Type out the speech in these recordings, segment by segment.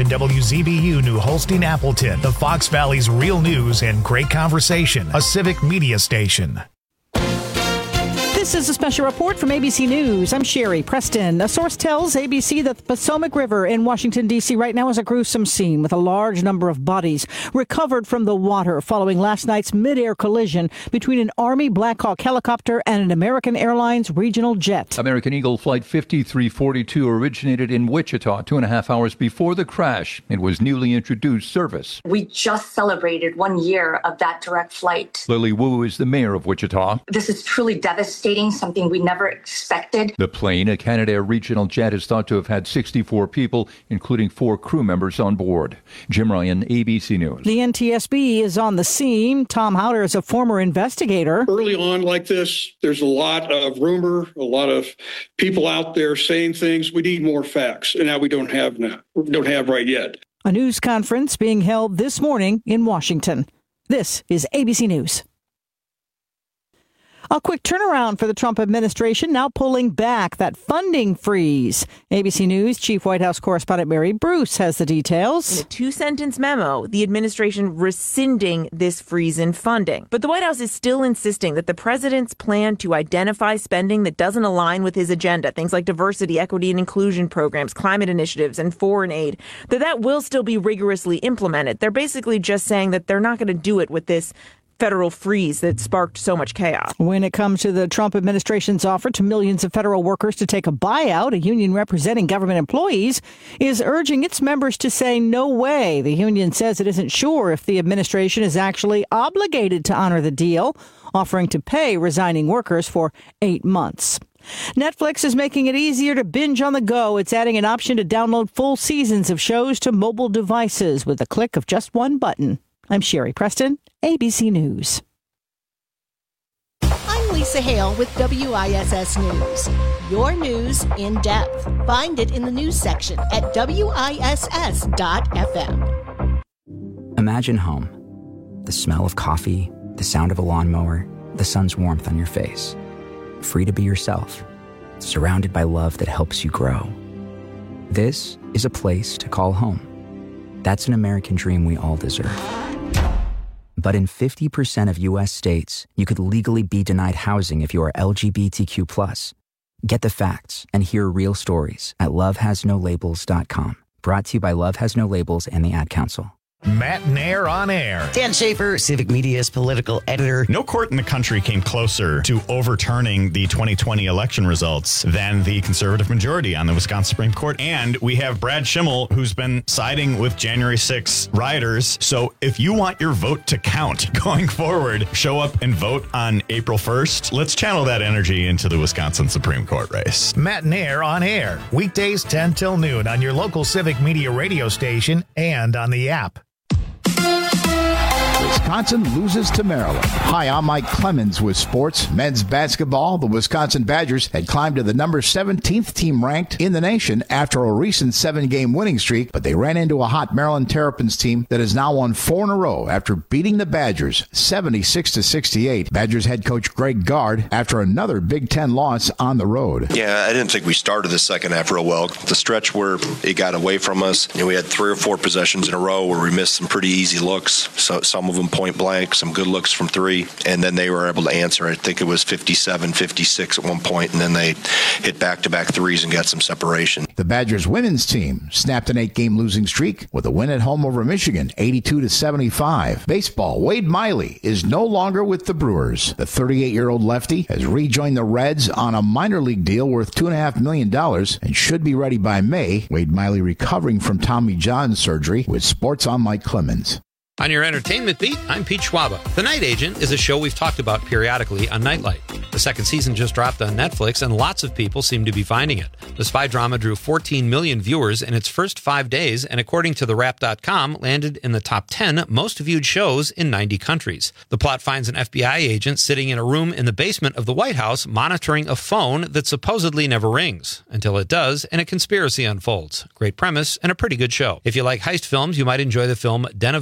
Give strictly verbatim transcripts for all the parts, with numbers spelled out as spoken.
and W Z B U New Holstein Appleton, the Fox Valley's real news and great conversation, a civic media station. This is a special report from A B C News. I'm Sherry Preston. A source tells A B C that the Potomac River in Washington, D C right now is a gruesome scene with a large number of bodies recovered from the water following last night's mid-air collision between an Army Black Hawk helicopter and an American Airlines regional jet. American Eagle Flight fifty-three forty-two originated in Wichita two and a half hours before the crash. It was newly introduced service. We just celebrated one year of that direct flight. Lily Wu is the mayor of Wichita. This is truly devastating. Something we never expected. The plane, a Canadair regional jet, is thought to have had sixty-four people, including four crew members on board. Jim Ryan, A B C News. The N T S B is on the scene. Tom Howder is a former investigator. Early on like this, there's a lot of rumor, a lot of people out there saying things. We need more facts, and now we don't have now. We don't have right yet. A news conference being held this morning in Washington. This is A B C News. A quick turnaround for the Trump administration, now pulling back that funding freeze. A B C News Chief White House correspondent Mary Bruce has the details. In a two-sentence memo, the administration rescinding this freeze in funding. But the White House is still insisting that the president's plan to identify spending that doesn't align with his agenda, things like diversity, equity, and inclusion programs, climate initiatives, and foreign aid, that that will still be rigorously implemented. They're basically just saying that they're not going to do it with this federal freeze that sparked so much chaos. When it comes to the Trump administration's offer to millions of federal workers to take a buyout, a union representing government employees is urging its members to say no way. The union says it isn't sure if the administration is actually obligated to honor the deal, offering to pay resigning workers for eight months. Netflix is making it easier to binge on the go. It's adding an option to download full seasons of shows to mobile devices with the click of just one button. I'm Sherry Preston, A B C News. I'm Lisa Hale with W I S S News. Your news in depth. Find it in the news section at W I S S dot F M. Imagine home. The smell of coffee, the sound of a lawnmower, the sun's warmth on your face. Free to be yourself. Surrounded by love that helps you grow. This is a place to call home. That's an American dream we all deserve. But in fifty percent of U S states, you could legally be denied housing if you are L G B T Q plus. Get the facts and hear real stories at love has no labels dot com. Brought to you by Love Has No Labels and the Ad Council. Matt Nair on air. Dan Schaefer, Civic Media's political editor. No court in the country came closer to overturning the twenty twenty election results than the conservative majority on the Wisconsin Supreme Court. And we have Brad Schimmel, who's been siding with January sixth rioters. So if you want your vote to count going forward, show up and vote on April first. Let's channel that energy into the Wisconsin Supreme Court race. Matt Nair on air. Weekdays ten till noon on your local Civic Media radio station and on the app. Wisconsin loses to Maryland. Hi, I'm Mike Clemens with sports. Men's basketball, the Wisconsin Badgers had climbed to the number seventeenth team ranked in the nation after a recent seven-game winning streak, but they ran into a hot Maryland Terrapins team that has now won four in a row after beating the Badgers seventy-six to sixty-eight. Badgers head coach Greg Gard after another Big Ten loss on the road. Yeah, I didn't think we started the second half real well. The stretch where it got away from us, you know, we had three or four possessions in a row where we missed some pretty easy looks, so some of them point blank, some good looks from three, and then they were able to answer. I think it was fifty-seven fifty-six at one point, and then they hit back-to-back threes and got some separation. The Badgers women's team snapped an eight-game losing streak with a win at home over Michigan, eighty-two to seventy-five. Baseball, Wade Miley is no longer with the Brewers. The thirty-eight-year-old lefty has rejoined the Reds on a minor league deal worth two point five million dollars and should be ready by May. Wade Miley recovering from Tommy John surgery. With sports, I'm Mike Clemens. On your entertainment beat, I'm Pete Schwaba. The Night Agent is a show we've talked about periodically on Nightlight. The second season just dropped on Netflix, and lots of people seem to be finding it. The spy drama drew fourteen million viewers in its first five days, and according to the wrap dot com, landed in the top ten most viewed shows in ninety countries. The plot finds an F B I agent sitting in a room in the basement of the White House monitoring a phone that supposedly never rings, until it does, and a conspiracy unfolds. Great premise, and a pretty good show. If you like heist films, you might enjoy the film Den of Thieves two.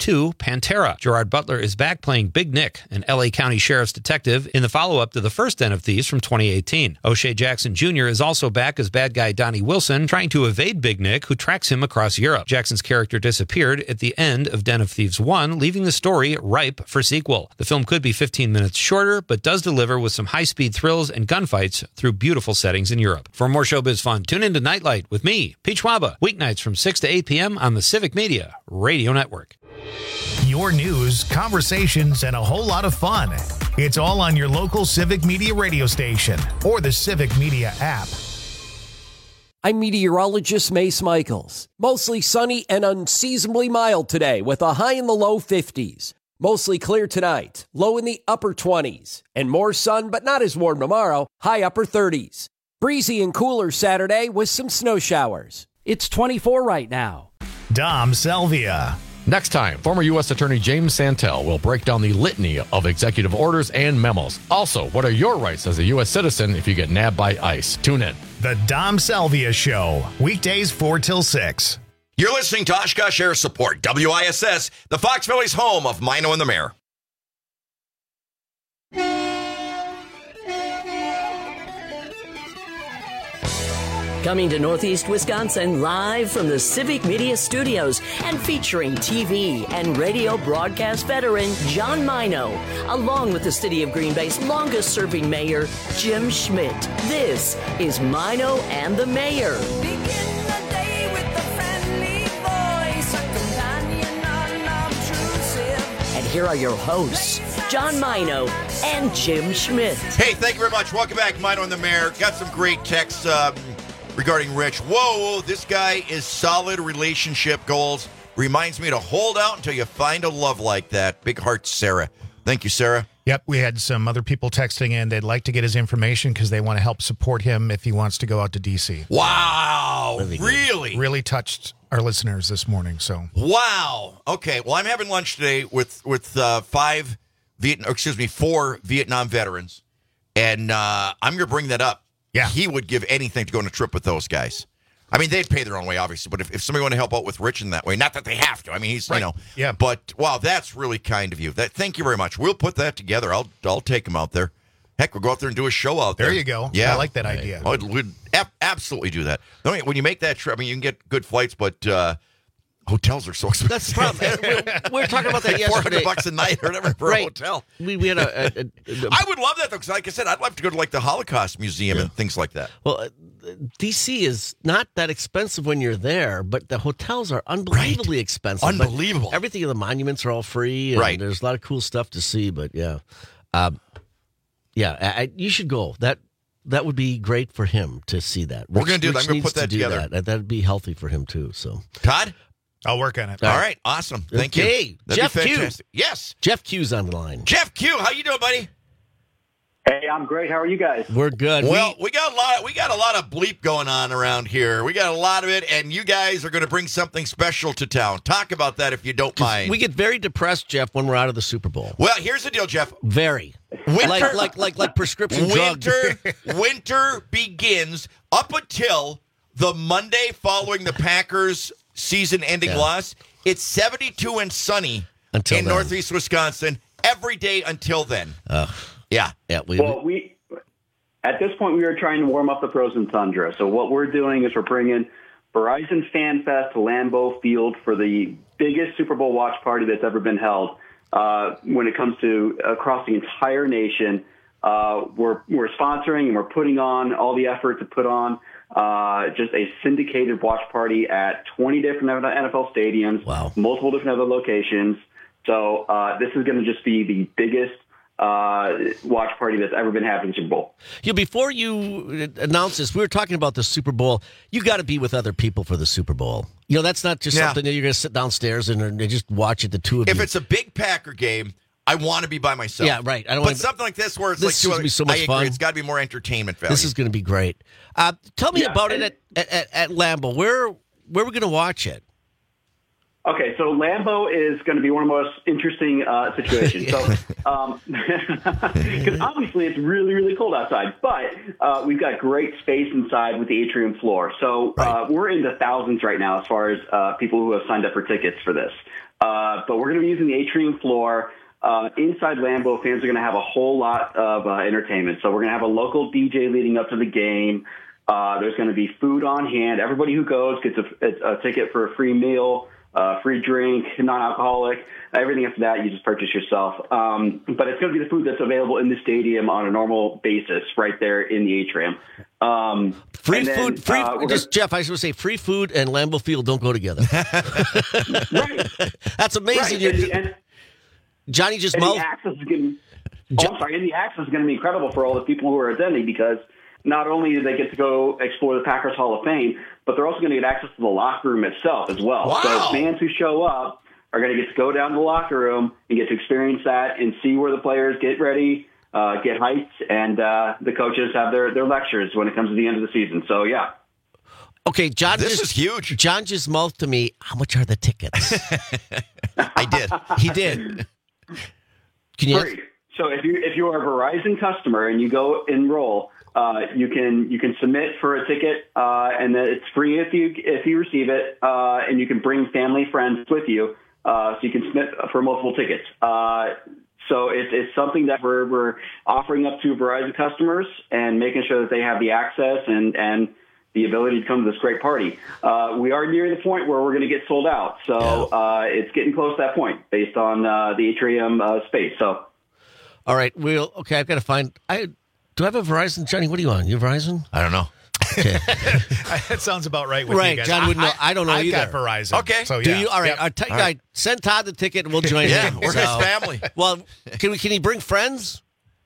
two, Pantera. Gerard Butler is back playing Big Nick, an L A County Sheriff's detective, in the follow-up to the first Den of Thieves from twenty eighteen. O'Shea Jackson Junior is also back as bad guy Donnie Wilson, trying to evade Big Nick, who tracks him across Europe. Jackson's character disappeared at the end of Den of Thieves one, leaving the story ripe for sequel. The film could be fifteen minutes shorter, but does deliver with some high-speed thrills and gunfights through beautiful settings in Europe. For more showbiz fun, tune in to Nightlight with me, Peach Waba, weeknights from six to eight p.m. on the Civic Media Radio Network. Your news, conversations, and a whole lot of fun. It's all on your local Civic Media radio station or the Civic Media app. I'm meteorologist Mace Michaels. Mostly sunny and unseasonably mild today with a high in the low fifties. Mostly clear tonight, low in the upper twenties. And more sun, but not as warm tomorrow, high upper thirties. Breezy and cooler Saturday with some snow showers. It's twenty-four right now. Dom Salvia. Next time, former U S Attorney James Santel will break down the litany of executive orders and memos. Also, what are your rights as a U S citizen if you get nabbed by ICE? Tune in. The Dom Salvia Show, weekdays four till six. You're listening to Oshkosh Air Support, W I S S, the Fox Valley's home of Mino and the Mayor. Coming to Northeast Wisconsin live from the Civic Media Studios and featuring T V and radio broadcast veteran John Mino, along with the City of Green Bay's longest-serving mayor, Jim Schmidt. This is Mino and the Mayor. Begin the day with a friendly voice, a companion unobtrusive. And here are your hosts, John Mino and Jim Schmidt. Hey, thank you very much. Welcome back, Mino and the Mayor. Got some great texts um, regarding Rich. Whoa, this guy is solid relationship goals. Reminds me to hold out until you find a love like that. Big heart, Sarah. Thank you, Sarah. Yep, we had some other people texting in. They'd like to get his information because they want to help support him if he wants to go out to D C. Wow, really? Really, really touched our listeners this morning. So wow. Okay, well, I'm having lunch today with with uh, five Vietnam, excuse me, four Vietnam veterans, and uh, I'm going to bring that up. Yeah, he would give anything to go on a trip with those guys. I mean, they'd pay their own way, obviously, but if, if somebody want to help out with Rich in that way, not that they have to. I mean, he's, right. you know, yeah. But wow, that's really kind of you. That, thank you very much. We'll put that together. I'll I'll take him out there. Heck, we'll go out there and do a show out there. There you go. Yeah, I like that idea. We'd, we'd ab- absolutely do that. When you make that trip, I mean, you can get good flights, but uh, hotels are so expensive. That's the problem. we, we were talking about that like yesterday. four hundred bucks a night or whatever for right. a hotel. We, we had a, a, a, a I would love that, though, because like I said, I'd love to go to like the Holocaust Museum yeah. and things like that. Well, uh, D C is not that expensive when you're there, but the hotels are unbelievably right. expensive. Unbelievable. But everything of the monuments are all free. And right. There's a lot of cool stuff to see, but yeah. Um, yeah, I, I, you should go. That that would be great for him to see that. We're Rich, going to do that. I'm going to put that to together. That. That'd be healthy for him, too. So, Todd? I'll work on it. All, All right. right, awesome. Thank okay. you. That'd Jeff Q. Yes. Jeff Q's on the line. Jeff Q, how you doing, buddy? Hey, I'm great. How are you guys? We're good. Well, we, we got a lot. We got a lot of bleep going on around here. We got a lot of it, and you guys are going to bring something special to town. Talk about that if you don't mind. We get very depressed, Jeff, when we're out of the Super Bowl. Well, here's the deal, Jeff. Very. Winter, like like like like prescription winter, winter begins up until the Monday following the Packers' season-ending yeah. loss. It's seventy-two and sunny until in then. Northeast Wisconsin every day until then. Uh, yeah, yeah. We, well, we at this point we are trying to warm up the frozen tundra. So what we're doing is we're bringing Verizon Fan Fest to Lambeau Field for the biggest Super Bowl watch party that's ever been held. Uh, when it comes to across the entire nation, uh, we're we're sponsoring and we're putting on all the effort to put on uh, just a syndicated watch party at twenty different N F L stadiums, wow. multiple different other locations. So uh, this is going to just be the biggest uh, watch party that's ever been happening in Super Bowl. Yeah, before you announce this, we were talking about the Super Bowl. You got to be with other people for the Super Bowl. You know, that's not just yeah. something that you're going to sit downstairs and, and just watch it, the two of if you. If it's a big Packer game, I want to be by myself. Yeah, right. I don't but wanna, something like this where it's this like is two be so much I agree. fun. It's got to be more entertainment value. This is going to be great. Uh, tell me yeah, about it at, at, at Lambeau. Where, where are we going to watch it? Okay, so Lambeau is going to be one of the most interesting uh, situations. So, um, because obviously it's really, really cold outside, but uh, we've got great space inside with the atrium floor. So uh, we're in the thousands right now as far as uh, people who have signed up for tickets for this. Uh, but we're going to be using the atrium floor. Uh, inside Lambeau, fans are going to have a whole lot of uh, entertainment. So we're going to have a local D J leading up to the game. Uh, there's going to be food on hand. Everybody who goes gets a, a ticket for a free meal. Uh, free drink, non-alcoholic, everything after that you just purchase yourself. Um, but it's going to be the food that's available in the stadium on a normal basis right there in the atrium. Um, free and then, food, free, uh, we're just gonna, Jeff, I should say free food and Lambeau Field don't go together. right. That's amazing. Right. And, the, and, Johnny just and mouth- the access is going oh, I'm sorry, and the access is going to be incredible for all the people who are attending because not only do they get to go explore the Packers Hall of Fame, but they're also going to get access to the locker room itself as well. Wow. So fans who show up are going to get to go down to the locker room and get to experience that and see where the players get ready, uh, get hyped, and uh, the coaches have their, their lectures when it comes to the end of the season. So, yeah. Okay, John. This just, is huge. John just mouthed to me, how much are the tickets? I did. He did. Can you? Free. So if you if you are a Verizon customer and you go enroll, uh, you can you can submit for a ticket, uh, and then it's free if you if you receive it, uh, and you can bring family friends with you, uh, so you can submit for multiple tickets. Uh, so it's it's something that we're we're offering up to Verizon customers and making sure that they have the access and and the ability to come to this great party. Uh, we are nearing the point where we're going to get sold out. So uh, it's getting close to that point based on uh, the atrium uh, space. So, all right. We'll, okay, I've got to find, I do I have a Verizon? Johnny, what are you on? You Verizon? I don't know. Okay. That sounds about right with right, you guys. John wouldn't know. I don't know I've either. got Verizon. Okay. So, Do yeah. you? All right. Yep. I'll t- All right. Send Todd the ticket and we'll join Yeah, him. we're So- his family. Well, can we? Can he bring friends?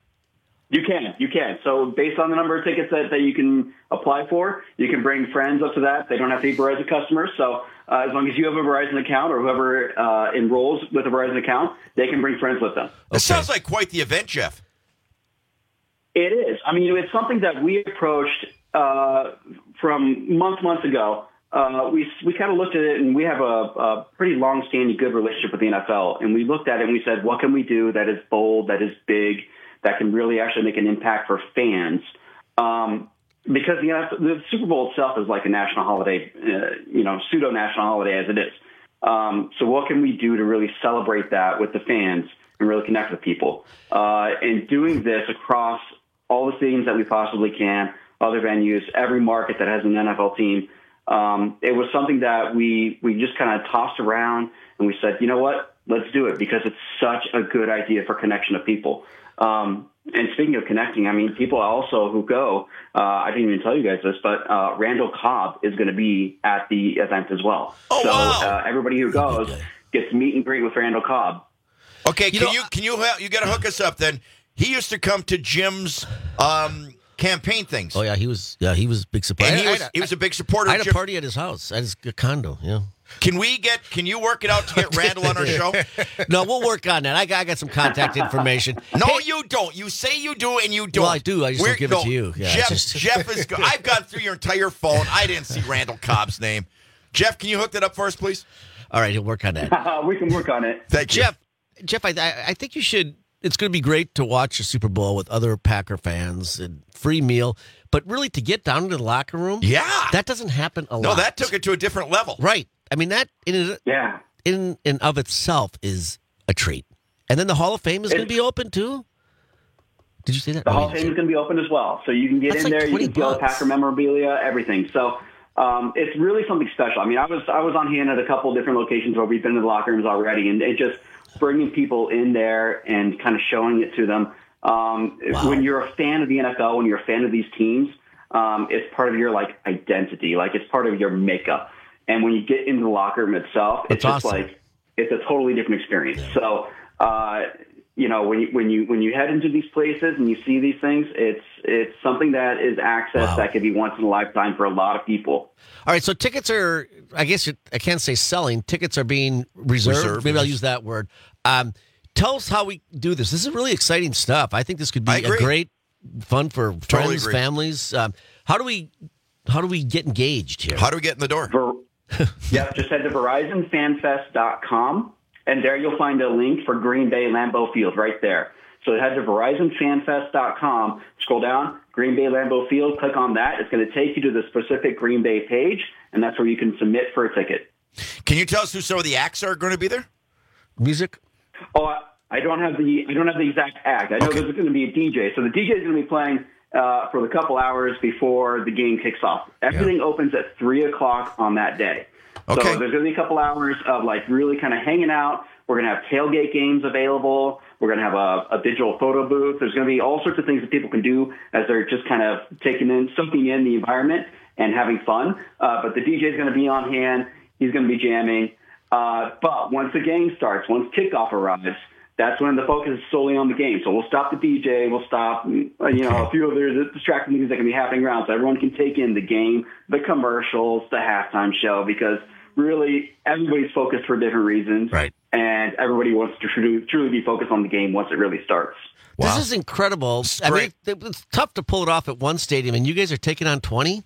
You can, you can. So based on the number of tickets that, that you can apply for, you can bring friends up to that. They don't have to be Verizon customers. So uh, as long as you have a Verizon account or whoever uh, enrolls with a Verizon account, they can bring friends with them. This sounds like quite the event, Jeff. It is. I mean, it's something that we approached uh, from months, months ago. Uh, we we kind of looked at it, and we have a, a pretty long-standing good relationship with the N F L. And we looked at it, and we said, what can we do that is bold, that is big, that can really actually make an impact for fans? Um, because the, N F L, the Super Bowl itself is like a national holiday, uh, you know, pseudo-national holiday as it is. Um, so what can we do to really celebrate that with the fans and really connect with people? Uh, and doing this across all the stadiums that we possibly can, other venues, every market that has an N F L team, um, it was something that we, we just kind of tossed around and we said, you know what, let's do it because it's such a good idea for connection of people. Um, and speaking of connecting, I mean, people also who go, uh, I didn't even tell you guys this, but uh, Randall Cobb is going to be at the event as well. Oh, so wow. uh, everybody who goes gets meet and greet with Randall Cobb. Okay, you can know, you can you you got to hook us up then? He used to come to Jim's um, campaign things. Oh yeah, he was. Yeah, he was a big supporter. And he I- was I- he was a big supporter. I of had a Jim. party at his house, at his condo. Yeah. Can we get? Can you work it out to get Randall on our show? No, we'll work on that. I got, I got some contact information. No, Hey, you don't. You say you do, and you don't. Well, I do. I just We're- don't give no, it to you. Yeah, Jeff, it's just- Jeff is. go- I've gone through your entire phone. I didn't see Randall Cobb's name. Jeff, can you hook that up for us, please? All right, he'll work on that. we can work on it. Thank you, Jeff. Jeff, I, I I think you should. It's going to be great to watch a Super Bowl with other Packer fans and free meal, but really to get down into the locker room, Yeah, that doesn't happen a lot. no, that took it to a different level. Right. I mean, that in yeah in and of itself is a treat. And then the Hall of Fame is going to be open too. Did you say that? The Oh, Hall you of Fame did. is going to be open as well. So you can get That's in like there, you twenty can see all the bucks. Packer memorabilia, everything. So um, it's really something special. I mean, I was I was on hand at a couple different locations where we've been to the locker rooms already, and it just bringing people in there and kind of showing it to them. Um, Wow. When you're a fan of the N F L, when you're a fan of these teams, um, it's part of your like identity, like it's part of your makeup. And when you get into the locker room itself, it's That's just awesome. like it's a totally different experience. So, uh, you know, when you when you when you head into these places and you see these things, it's it's something that is access Wow. that could be once in a lifetime for a lot of people. All right, so tickets are, I guess it, I can't say selling. Tickets are being reserved. Reserved, Maybe I'll yes. use that word. Um, tell us how we do this. This is really exciting stuff. I think this could be I a agree. great fun for Totally friends, agree. families. Um, how do we how do we get engaged here? How do we get in the door? Ver- Yep, just head to Verizon Fan Fest dot com, and there you'll find a link for Green Bay Lambeau Field right there. So head to Verizon Fan Fest dot com, scroll down, Green Bay Lambeau Field, click on that. It's going to take you to the specific Green Bay page, and that's where you can submit for a ticket. Can you tell us who some of the acts are going to be there? Music? Oh, I, I don't have the I don't have the exact act. I know Okay. there's going to be a D J. So the D J is going to be playing uh, for the couple hours before the game kicks off. Everything opens at three o'clock on that day. Okay. So there's going to be a couple hours of like really kind of hanging out. We're going to have tailgate games available. We're going to have a, a digital photo booth. There's going to be all sorts of things that people can do as they're just kind of taking in, soaking in the environment and having fun. Uh, but the D J is going to be on hand. He's going to be jamming. Uh, but once the game starts, once kickoff arrives, that's when the focus is solely on the game. So we'll stop the D J. We'll stop, you know, a few other distracting things that can be happening around so everyone can take in the game, the commercials, the halftime show, because really everybody's focused for different reasons. Right. And everybody wants to truly, truly be focused on the game once it really starts. This is incredible. I mean, it- it's tough to pull it off at one stadium, and you guys are taking on twenty?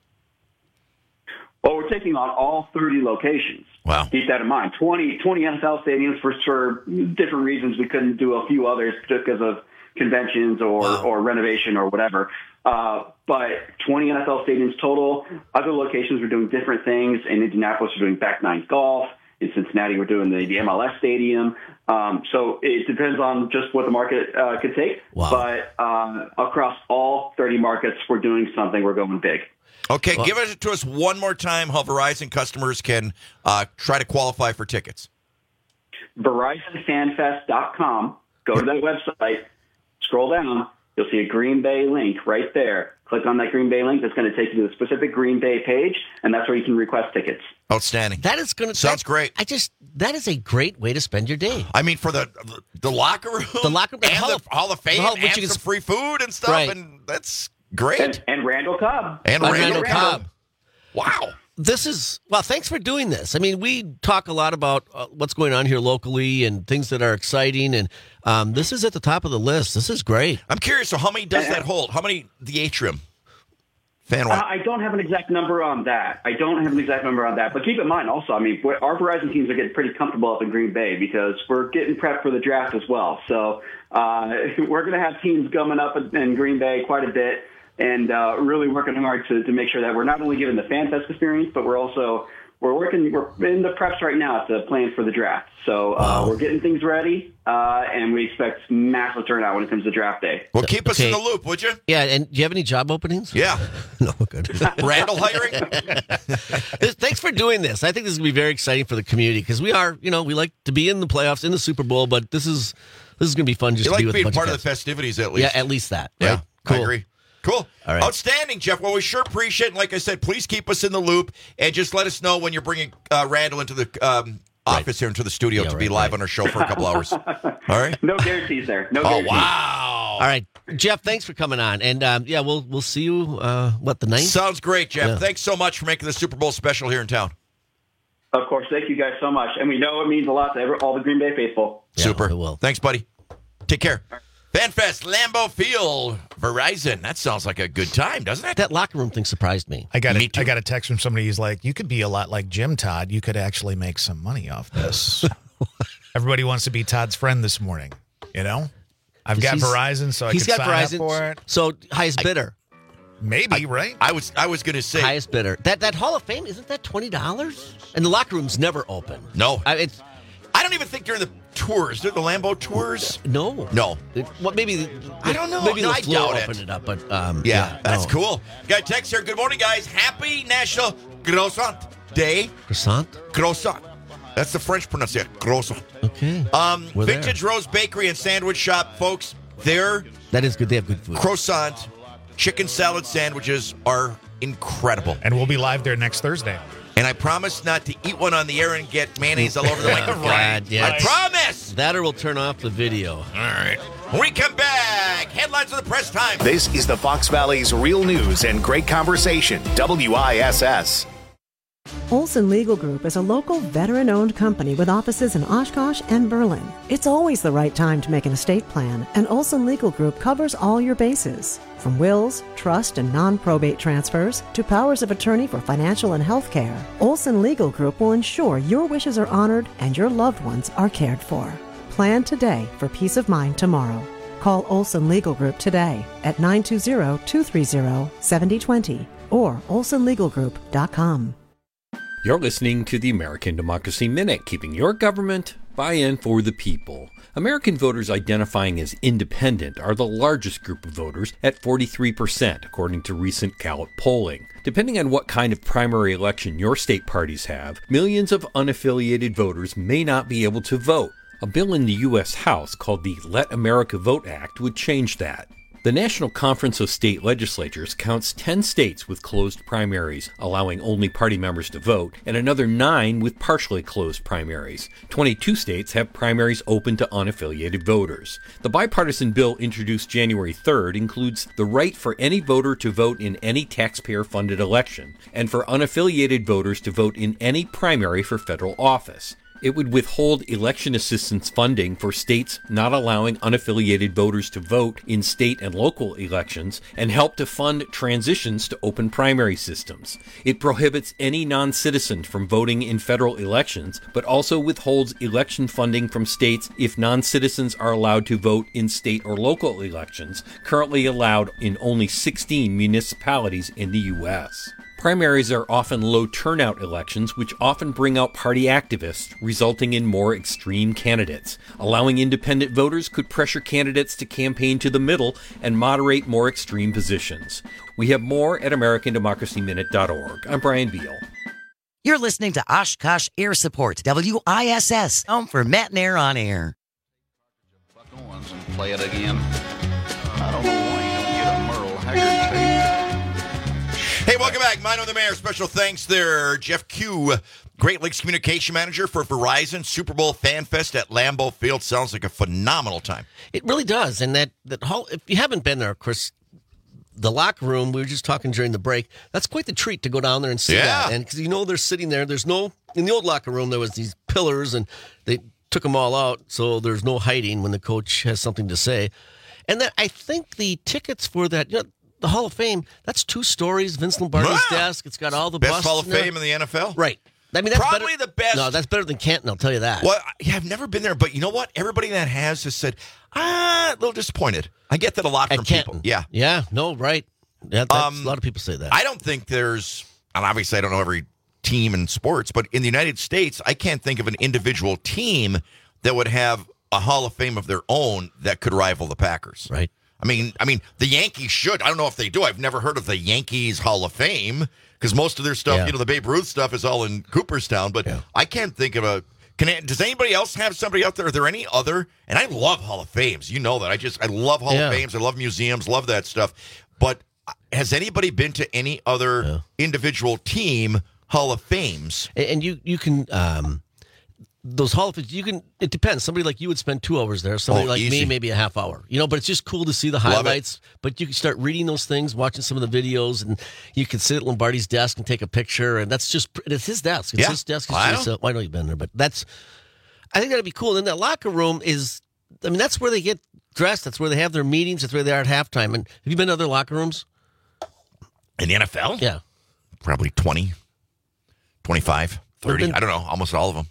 Well, we're taking on all thirty locations. Wow. Keep that in mind. twenty, twenty N F L stadiums for, for different reasons. We couldn't do a few others just because of conventions or, Wow. or renovation or whatever. Uh, but twenty N F L stadiums total. Other locations are doing different things. In Indianapolis, we're doing back nine golf. In Cincinnati, we're doing the, the M L S stadium. Um, so it depends on just what the market uh, could take. Wow. But uh, across all thirty markets, we're doing something. We're going big. Okay, give it to us one more time how Verizon customers can uh, try to qualify for tickets. Verizon Fan Fest dot com. Go to that website, scroll down, you'll see a Green Bay link right there. Click on that Green Bay link. That's going to take you to the specific Green Bay page, and that's where you can request tickets. Outstanding. That is going to Sounds great. I just that is a great way to spend your day. I mean, for the the locker room, The locker room, and Hall the of- Hall of Fame, Hall- which and you can some s- free food and stuff, Right. and that's great. And, and Randall Cobb. And By Randall Randall Cobb. Cobb. Wow. This is well. Thanks for doing this. I mean, we talk a lot about uh, what's going on here locally and things that are exciting, and um, this is at the top of the list. This is great. I'm curious. So, how many does that hold? How many the atrium? Fan Uh, I don't have an exact number on that. I don't have an exact number on that. But keep in mind also, I mean, we're- our Verizon teams are getting pretty comfortable up in Green Bay because we're getting prepped for the draft as well. So uh, we're going to have teams coming up in, in Green Bay quite a bit and uh, really working hard to, to make sure that we're not only giving the Fan Fest experience, but we're also we're working we're in the preps right now to plan for the draft. So uh, Wow. we're getting things ready, uh, and we expect massive turnout when it comes to draft day. Well, keep us in Okay. the loop, would you? Yeah, and do you have any job openings? Yeah. No, good. Randall hiring? Thanks for doing this. I think this is going to be very exciting for the community because we are, you know, we like to be in the playoffs, in the Super Bowl, but this is this is going to be fun just You to like be with a being bunch part of of the guys. festivities, at least. Yeah, at least that. Yeah, Right? Cool. I agree. Cool. All right. Outstanding, Jeff. Well, we sure appreciate it. And like I said, please keep us in the loop and just let us know when you're bringing uh, Randall into the um, office here, into the studio Yeah, to be right, live right. on our show for a couple hours. All right? No guarantees there. No Oh, guarantees. wow. All right, Jeff, thanks for coming on. And um, yeah, we'll we'll see you, uh, what, the ninth? Sounds great, Jeff. Yeah. Thanks so much for making the Super Bowl special here in town. Of course, thank you guys so much. And we know it means a lot to every, all the Green Bay faithful. Yeah, Super. it will. Thanks, buddy. Take care. FanFest, Lambeau Field, Verizon. That sounds like a good time, doesn't it? That locker room thing surprised me. I got Me a, too. I got a text from somebody who's like, you could be a lot like Jim Todd. You could actually make some money off this. Everybody wants to be Todd's friend this morning, you know? I've got He's- Verizon, so I he's could got sign Verizon, up for it. So highest bidder. Maybe, right? I was I was going to say, Highest bidder. That that Hall of Fame, isn't that twenty dollars? And the locker room's never open. no. I, it's I don't even think during the tours, during the Lambeau tours. No. No. It, well, maybe. I don't know. Maybe No, the I floor doubt it. opened it up, but um, Yeah, that's no. cool. Got a text here. Good morning, guys. Happy National Croissant Day. Croissant. Croissant. That's the French pronunciation. Croissant. Okay. Um, We're there. Vintage Rose Bakery and Sandwich Shop, folks. Their That is good. They have good food. croissant chicken salad sandwiches are incredible. And we'll be live there next Thursday. And I promise not to eat one on the air and get mayonnaise all over the Oh, microphone. God, yes. I promise. That or we'll turn off the video. All right. When we come back, headlines of the press time. This is the Fox Valley's real news and great conversation, W I S S. Olson Legal Group is a local veteran-owned company with offices in Oshkosh and Berlin. It's always the right time to make an estate plan, and Olson Legal Group covers all your bases. From wills, trust, and non-probate transfers to powers of attorney for financial and health care, Olson Legal Group will ensure your wishes are honored and your loved ones are cared for. Plan today for peace of mind tomorrow. Call Olson Legal Group today at nine two zero, two three zero, seven zero two zero or olson legal group dot com. You're listening to the American Democracy Minute, keeping your government by-in for the people. American voters identifying as independent are the largest group of voters at forty-three percent, according to recent Gallup polling. Depending on what kind of primary election your state parties have, millions of unaffiliated voters may not be able to vote. A bill in the U S House called the Let America Vote Act would change that. The National Conference of State Legislatures counts ten states with closed primaries, allowing only party members to vote, and another nine with partially closed primaries. twenty-two states have primaries open to unaffiliated voters. The bipartisan bill introduced January third includes the right for any voter to vote in any taxpayer-funded election, and for unaffiliated voters to vote in any primary for federal office. It would withhold election assistance funding for states not allowing unaffiliated voters to vote in state and local elections and help to fund transitions to open primary systems. It prohibits any non-citizen from voting in federal elections, but also withholds election funding from states if non-citizens are allowed to vote in state or local elections, currently allowed in only sixteen municipalities in the U S Primaries are often low turnout elections, which often bring out party activists, resulting in more extreme candidates. Allowing independent voters could pressure candidates to campaign to the middle and moderate more extreme positions. We have more at american democracy minute dot org. I'm Brian Beal. You're listening to Oshkosh Air Support, W I S S, home for Matt and Air on Air. And play it again. I don't know why you don't get a Merle Haggard tape. Hey, welcome back. Mine on the Mayor. Special thanks there. Jeff Q, Great Lakes Communication Manager for Verizon. Super Bowl Fan Fest at Lambeau Field. Sounds like a phenomenal time. It really does. And that, that whole, if you haven't been there, Chris, the locker room, we were just talking during the break, that's quite the treat to go down there and see Yeah. that. And because you know they're sitting there, there's no, in the old locker room, there was these pillars and they took them all out. So there's no hiding when the coach has something to say. And that, I think the tickets for that, you know, the Hall of Fame, that's two stories, Vince Lombardi's Wow. desk. It's got all the Best busts Hall of in there. Fame in the N F L? Right. I mean, that's Probably better, the best. No, that's better than Canton, I'll tell you that. Well, yeah, I've never been there, but you know what? Everybody that has has said, ah, a little disappointed. I get that a lot At from Canton. people. Yeah. Yeah, no, right. Yeah, that's, Um, a lot of people say that. I don't think there's, and obviously I don't know every team in sports, but in the United States, I can't think of an individual team that would have a Hall of Fame of their own that could rival the Packers. Right. I mean, I mean, the Yankees should. I don't know if they do. I've never heard of the Yankees Hall of Fame because most of their stuff, Yeah. you know, the Babe Ruth stuff is all in Cooperstown. But Yeah. I can't think of a. Can does anybody else have somebody out there? Are there any other? And I love Hall of Fames. You know that. I just I love Hall Yeah. of Fames. I love museums. Love that stuff. But has anybody been to any other Yeah. individual team Hall of Fames? And, and you, you can, um, those Hall of Fames, you can, it depends. Somebody like you would spend two hours there. Somebody Oh, like easy. me, maybe a half hour. You know, but it's just cool to see the it. highlights. But you can start reading those things, watching some of the videos, and you can sit at Lombardi's desk and take a picture. And that's just, it's his desk. It's Yeah. his desk. It's I just, know. uh, well, I know you've been there, but that's, I think that'd be cool. And that locker room is, I mean, that's where they get dressed. That's where they have their meetings. That's where they are at halftime. And have you been to other locker rooms? In the N F L? Yeah. Probably twenty, twenty-five, thirty. Well, then- I don't know. Almost all of them.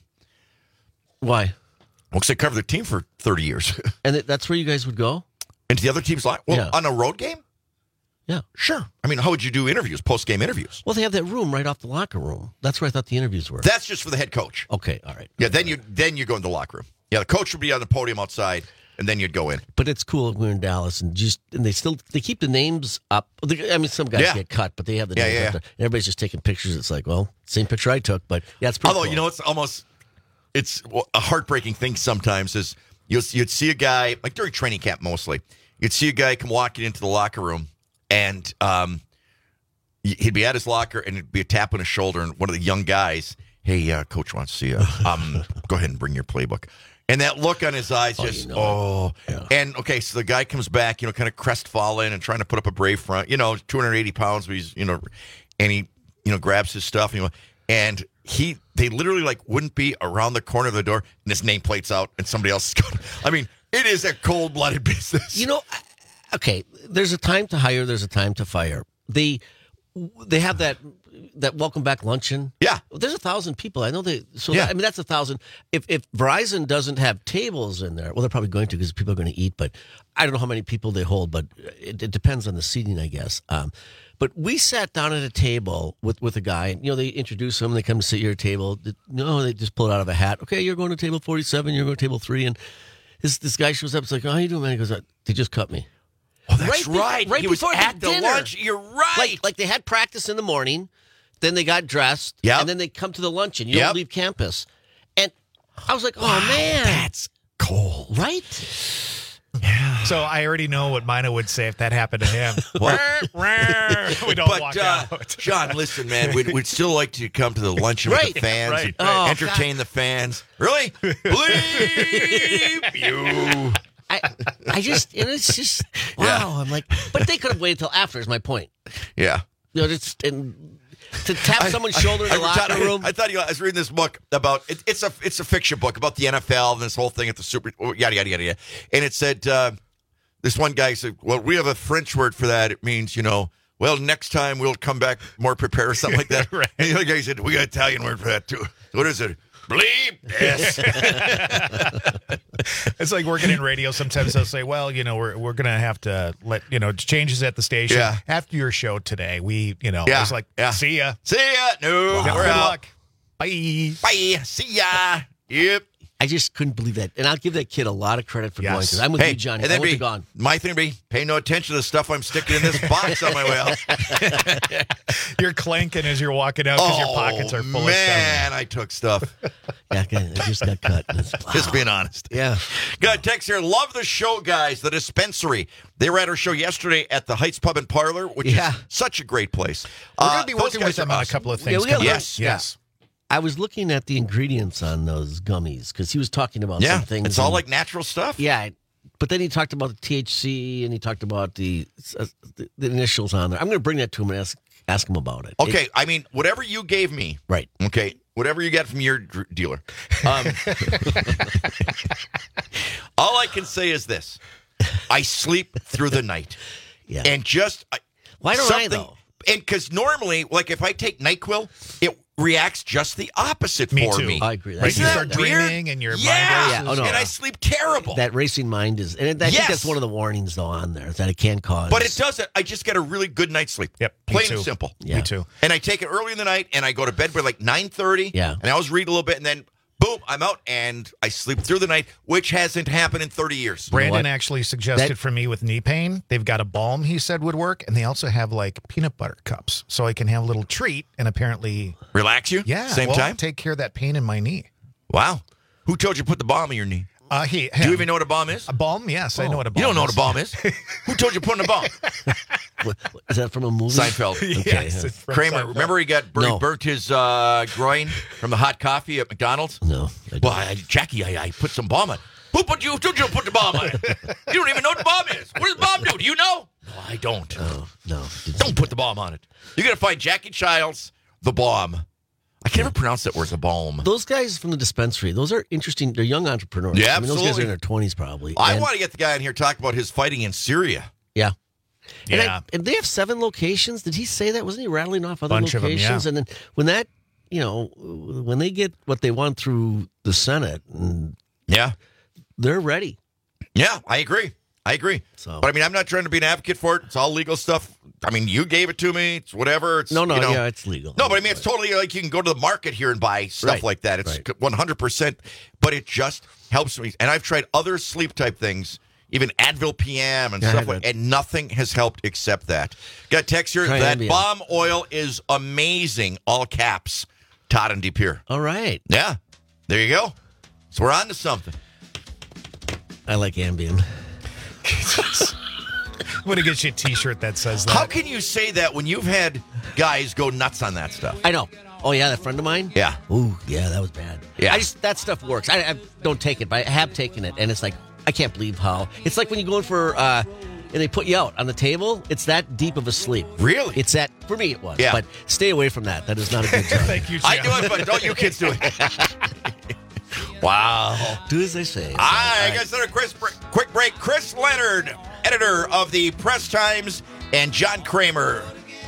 Why? Well, because they covered the team for thirty years. And th- that's where you guys would go? Into the other team's line? Well, Yeah. on a road game? Yeah. Sure. I mean, how would you do interviews, post-game interviews? Well, they have that room right off the locker room. That's where I thought the interviews were. That's just for the head coach. Okay, all right. Yeah, then you then you go in the locker room. Yeah, the coach would be on the podium outside, and then you'd go in. But it's cool. We're in Dallas, and just and they still they keep the names up. They- I mean, some guys Yeah. get cut, but they have the Yeah, names yeah, up yeah. there. And everybody's just taking pictures. It's like, well, same picture I took, but yeah, it's pretty Although, cool. you know, it's almost it's a heartbreaking thing sometimes is you'll, you'd see a guy, like during training camp mostly, you'd see a guy come walking into the locker room, and um, he'd be at his locker, and it'd be a tap on his shoulder, and one of the young guys, hey, uh, coach wants to see you. Um, go ahead and bring your playbook. And that look on his eyes Oh, just, you know oh. Yeah. And, okay, so the guy comes back, you know, kind of crestfallen and trying to put up a brave front, you know, two hundred eighty pounds, but he's, you know, and he, you know, grabs his stuff, and, he, and he they literally like wouldn't be around the corner of the door, and his nameplate's out, and somebody else is going. I mean, it is a cold-blooded business. You know, okay, there's a time to hire, there's a time to fire. They they have that that welcome back luncheon. Yeah. There's a thousand people. I know they so Yeah. that, I mean that's a thousand. If if Verizon doesn't have tables in there, well they're probably going to because people are going to eat, but I don't know how many people they hold, but it, it depends on the seating, I guess. Um, but we sat down at a table with, with a guy, and, you know, they introduce them, they come to sit at your table. No, they just pull it out of a hat. Okay, you're going to table forty-seven, you're going to table three, and this this guy shows up, it's like, oh, how you doing, man? He goes, they just cut me. Oh, that's right. right. be- right He was before at the dinner. lunch. You're right. Like, like they had practice in the morning, then they got dressed, Yep. and then they come to the luncheon. You Yep. don't leave campus. And I was like, oh, Wow, man. that's cold. Right? So I already know what Mina would say if that happened to him. we don't but, walk uh, out. John, listen, man, we'd, we'd still like to come to the luncheon with Right. the fans Right, and right. Oh, entertain the fans. Really? Bleep you. I, I just, and it's just, wow. Yeah. I'm like, but they could have waited till after, is my point. Yeah. You know, just, and to tap someone's shoulder in the I, locker I, room. I thought you. I was reading this book about it, it's a it's a fiction book about the N F L and this whole thing at the Super yada yada yada yada. And it said uh, this one guy said, "Well, we have a French word for that. It means you know." Well, next time we'll come back more prepared or something like that. Right. And the other guy said, we got an Italian word for that, too. What is it? Bleep. Yes. It's like working in radio. Sometimes they'll say, well, you know, we're we're going to have to let, you know, changes at the station. Yeah. After your show today, we, you know, Yeah. it's like, Yeah. see ya. See ya. No, Good we're out. luck. Bye. Bye. See ya. Yep. I just couldn't believe that. And I'll give that kid a lot of credit for Yes. going. Because I'm with Hey, you, Johnny. and I then went be, to gone. my thing would be, pay no attention to the stuff I'm sticking in this box on my way out. You're clanking as you're walking out because your pockets are full man, of stuff. I took stuff. Yeah, okay, I just got cut. Wow. Just being honest. Yeah. Got a text here. Love the show, guys. The Dispensary. They were at our show yesterday at the Heights Pub and Parlor, which Yeah. is such a great place. We're Uh, going to be those working guys with them are on a awesome. couple of Yeah, things. we got coming up. Yes, Yes. I was looking at the ingredients on those gummies because he was talking about Yeah, some things. it's all and- like natural stuff. Yeah, but then he talked about the T H C and he talked about the uh, the, the initials on there. I'm going to bring that to him and ask ask him about it. Okay, It- I mean, whatever you gave me, right. okay, whatever you got from your dr- dealer. Um, all I can say is this. I sleep through the night. Yeah. And just... I, Why don't I, something- though? And because normally, like if I take NyQuil, it reacts just the opposite Me for too. me. I agree. Right, Isn't you that start weird? dreaming and your mind yeah. Yeah, oh, no. And I sleep terrible. That racing mind is, and I think Yes. that's one of the warnings though on there that it can cause. But it doesn't. I just get a really good night's sleep. Yep, me Plain too. and simple. Yeah. Me too. And I take it early in the night, and I go to bed by like nine thirty. Yeah. And I always read a little bit, and then boom, I'm out, and I sleep through the night, which hasn't happened in thirty years. Brandon what? actually suggested That- for me with knee pain. They've got a balm he said would work, and they also have like peanut butter cups, so I can have a little treat and apparently, Relax you? yeah, Same well, time? take care of that pain in my knee. Wow. Who told you to put the bomb in your knee? Uh, he, Do you even know what a bomb is? a balm? Yes, I know what a balm. You don't know what is. a bomb is. Who told you to put in a bomb? What- is that from a movie? Seinfeld. Yes, it's from Kramer, Seinfeld. remember he got burnt, No. burnt his uh, groin from the hot coffee at McDonald's? No. I don't. Well, I, Jackie, I, I put some bomb on it. Who put you? Who told you to put the bomb on it? You don't even know what the bomb is. What does the bomb do? Do you know? No, I don't. Oh, no. Don't put the bomb on it. You're gonna find Jackie Childs, the bomb. I can never pronounce that word, the bomb. Those guys from the dispensary, those are interesting. They're young entrepreneurs. Yeah, I mean, those guys are absolutely. in their twenties probably. I And- want to get the guy in here talk about his fighting in Syria. Yeah. And, Yeah. I, and they have seven locations. Did he say that? Wasn't he rattling off other Bunch of 'em, locations? yeah. And then when that, you know, when they get what they want through the Senate, and Yeah, they're ready. yeah, I agree. I agree. So- But I mean, I'm not trying to be an advocate for it. It's all legal stuff. I mean, you gave it to me. It's whatever. It's No, no, you know. yeah, it's legal. No, but I mean, it's totally like you can go to the market here and buy stuff Right, like that. It's right. one hundred percent, but it just helps me. And I've tried other sleep type things, even Advil P M and Yeah, I stuff had like that. and nothing has helped except that. Got text here. Try That Ambien. bomb oil is amazing. All caps. Todd and DePere. All right. Yeah. There you go. So we're on to something. I like Ambien. I'm going to get you a T-shirt that says that. How can you say that when you've had guys go nuts on that stuff? I know. Oh, yeah, that friend of mine? Yeah. Ooh, yeah, that was bad. Yeah. I just, that stuff works. I, I don't take it, but I have taken it, and it's like, I can't believe how. It's like when you go in for, uh, and they put you out on the table, it's that deep of a sleep. Really? It's that, for me it was. Yeah. But stay away from that. That is not a good job. Thank you, John. I do it, but don't you kids do it. Wow. Do as they say. All right, I guess a Chris, quick break. Chris Leonard, editor of the Press Times, and John Kramer,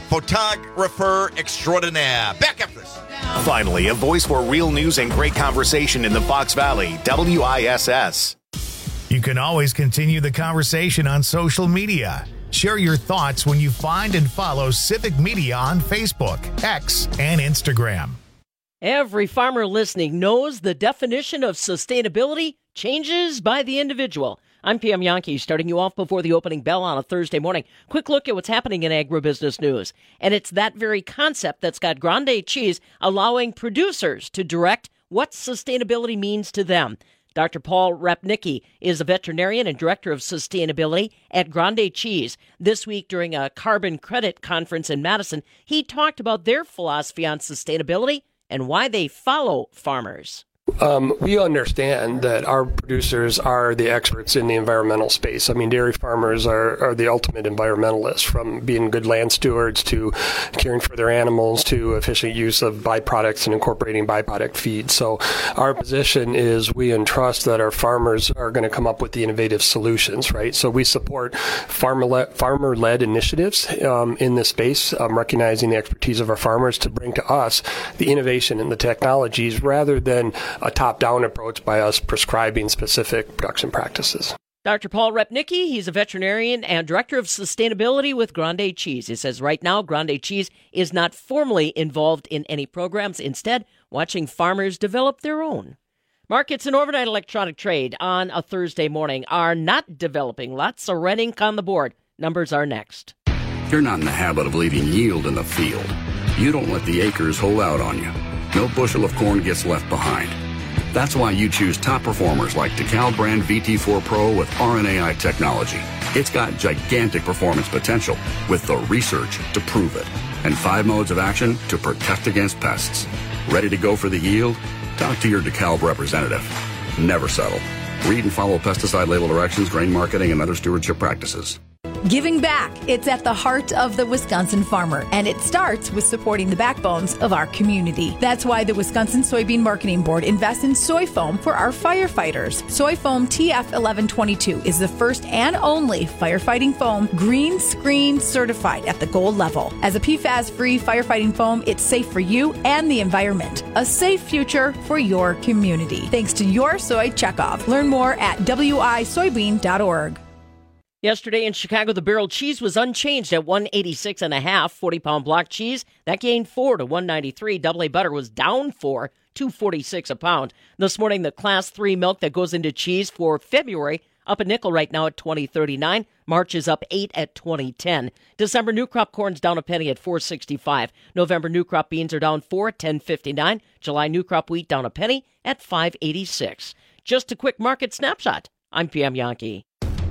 photographer extraordinaire. Back after this. Finally, a voice for real news and great conversation in the Fox Valley, W I S S. You can always continue the conversation on social media. Share your thoughts when you find and follow Civic Media on Facebook, X, and Instagram. Every farmer listening knows the definition of sustainability changes by the individual. I'm P M Yankee, starting you off before the opening bell on a Thursday morning. Quick look at what's happening in agribusiness news. And it's that very concept that's got Grande Cheese allowing producers to direct what sustainability means to them. Doctor Paul Repnicki is a veterinarian and director of sustainability at Grande Cheese. This week during a carbon credit conference in Madison, he talked about their philosophy on sustainability and why they follow farmers. Um, we understand that our producers are the experts in the environmental space. I mean, dairy farmers are, are the ultimate environmentalists, from being good land stewards to caring for their animals to efficient use of byproducts and incorporating byproduct feed. So our position is we entrust that our farmers are going to come up with the innovative solutions, right? So we support farmer-led, farmer-led initiatives um, in this space, um, recognizing the expertise of our farmers to bring to us the innovation and the technologies rather than a top-down approach by us prescribing specific production practices. Doctor Paul Repnicki, he's a veterinarian and director of sustainability with Grande Cheese. He says right now Grande Cheese is not formally involved in any programs, instead watching farmers develop their own. Markets and overnight electronic trade on a Thursday morning are not developing. Lots of red ink on the board. Numbers are next. You're not in the habit of leaving yield in the field. You don't let the acres hold out on you. No bushel of corn gets left behind. That's why you choose top performers like DeKalb brand V T four Pro with R N A I technology. It's got gigantic performance potential with the research to prove it, and five modes of action to protect against pests. Ready to go for the yield? Talk to your DeKalb representative. Never settle. Read and follow pesticide label directions, grain marketing, and other stewardship practices. Giving back. It's at the heart of the Wisconsin farmer, and it starts with supporting the backbones of our community. That's why the Wisconsin Soybean Marketing Board invests in soy foam for our firefighters. Soy foam T F eleven twenty-two is the first and only firefighting foam green screen certified at the gold level. As a P FAS-free firefighting foam, it's safe for you and the environment. A safe future for your community. Thanks to your soy checkoff. Learn more at W I soybean dot org. Yesterday in Chicago, the barrel cheese was unchanged at one eighty-six and a half. forty-pound block cheese, that gained four to one ninety-three. Double A butter was down four, two forty-six a pound. This morning, the class three milk that goes into cheese for February, up a nickel right now at twenty thirty-nine. March is up eight at twenty ten. December new crop corn's down a penny at four sixty-five. November new crop beans are down four at ten fifty-nine. July new crop wheat down a penny at five eighty-six. Just a quick market snapshot. I'm P M Yankee.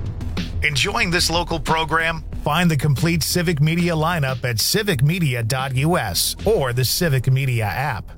Enjoying this local program? Find the complete Civic Media lineup at civic media dot U S or the Civic Media app.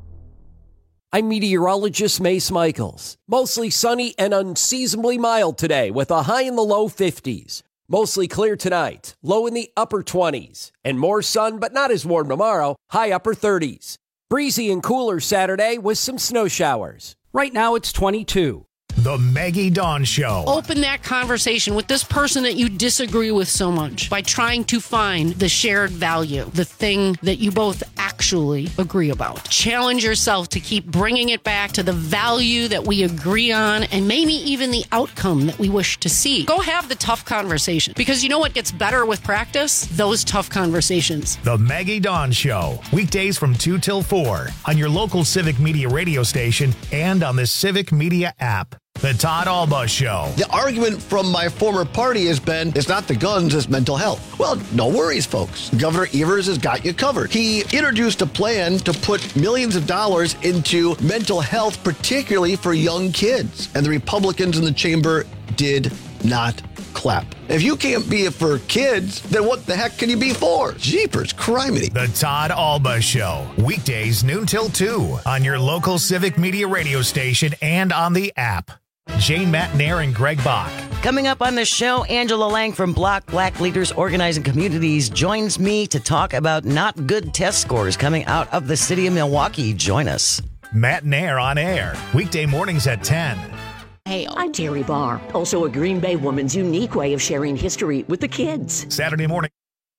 I'm meteorologist Mace Michaels. Mostly sunny and unseasonably mild today with a high in the low fifties. Mostly clear tonight, low in the upper twenties. And more sun, but not as warm tomorrow, high upper thirties. Breezy and cooler Saturday with some snow showers. Right now it's twenty-two. The Maggie Dawn Show. Open that conversation with this person that you disagree with so much by trying to find the shared value, the thing that you both actually agree about. Challenge yourself to keep bringing it back to the value that we agree on and maybe even the outcome that we wish to see. Go have the tough conversation, because you know what gets better with practice? Those tough conversations. The Maggie Dawn Show. Weekdays from two till four on your local Civic Media radio station and on the Civic Media app. The Todd Alba Show. The argument from my former party has been, it's not the guns, it's mental health. Well, no worries, folks. Governor Evers has got you covered. He introduced a plan to put millions of dollars into mental health, particularly for young kids. And the Republicans in the chamber did not clap. If you can't be it for kids, then what the heck can you be for? Jeepers, criminy. The Todd Alba Show. Weekdays noon till two on your local Civic Media radio station and on the app. Jane McNair and Greg Bach. Coming up on the show, Angela Lang from Block Black Leaders Organizing Communities joins me to talk about not good test scores coming out of the city of Milwaukee. Join us. Matt and Air on air, weekday mornings at ten. Hey, I'm Terry Barr, also a Green Bay woman's unique way of sharing history with the kids. Saturday morning.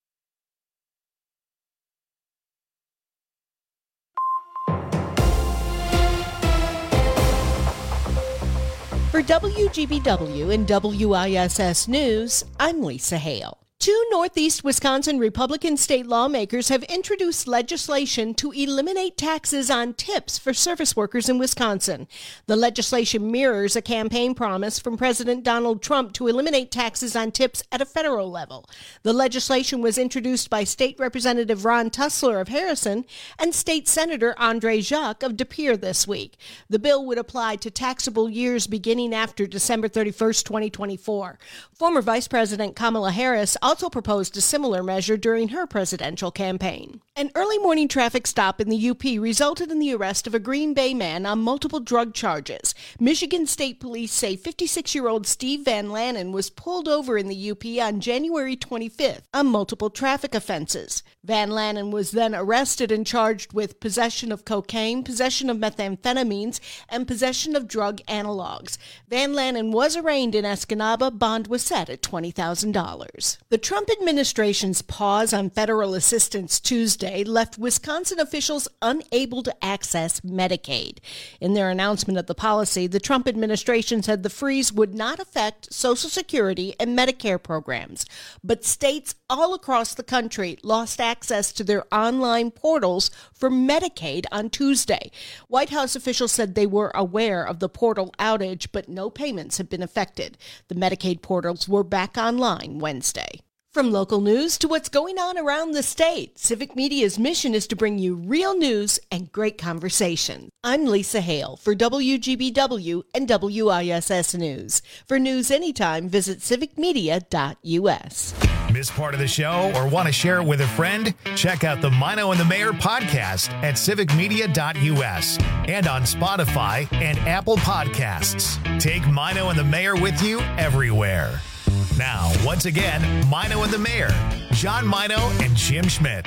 For W G B W and W I S S News, I'm Lisa Hale. Two Northeast Wisconsin Republican state lawmakers have introduced legislation to eliminate taxes on tips for service workers in Wisconsin. The legislation mirrors a campaign promise from President Donald Trump to eliminate taxes on tips at a federal level. The legislation was introduced by State Representative Ron Tussler of Harrison and State Senator Andre Jacques of De Pere this week. The bill would apply to taxable years beginning after December thirty-first, twenty twenty-four. Former Vice President Kamala Harris also proposed a similar measure during her presidential campaign. An early morning traffic stop in the U P resulted in the arrest of a Green Bay man on multiple drug charges. Michigan State Police say fifty-six-year-old Steve Van Lannen was pulled over in the U P on January twenty-fifth on multiple traffic offenses. Van Lannen was then arrested and charged with possession of cocaine, possession of methamphetamines, and possession of drug analogs. Van Lannen was arraigned in Escanaba. Bond was set at twenty thousand dollars. The Trump administration's pause on federal assistance Tuesday left Wisconsin officials unable to access Medicaid. In their announcement of the policy, the Trump administration said the freeze would not affect Social Security and Medicare programs, but states all across the country lost access to their online portals for Medicaid on Tuesday. White House officials said they were aware of the portal outage, but no payments have been affected. The Medicaid portals were back online Wednesday. From local news to what's going on around the state, Civic Media's mission is to bring you real news and great conversation. I'm Lisa Hale for W G B W and W I S S News. For news anytime, visit civic media dot U S. Miss part of the show or want to share it with a friend? Check out the Mino and the Mayor podcast at civic media dot U S and on Spotify and Apple Podcasts. Take Mino and the Mayor with you everywhere. Now, once again, Mino and the Mayor, John Mino and Jim Schmidt.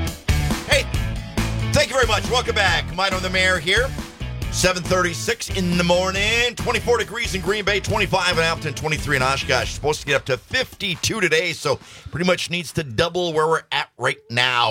Hey, thank you very much. Welcome back. Mino and the Mayor here. seven thirty-six in the morning. twenty-four degrees in Green Bay, twenty-five in Appleton, twenty-three in Oshkosh. Supposed to get up to fifty-two today, so pretty much needs to double where we're at right now.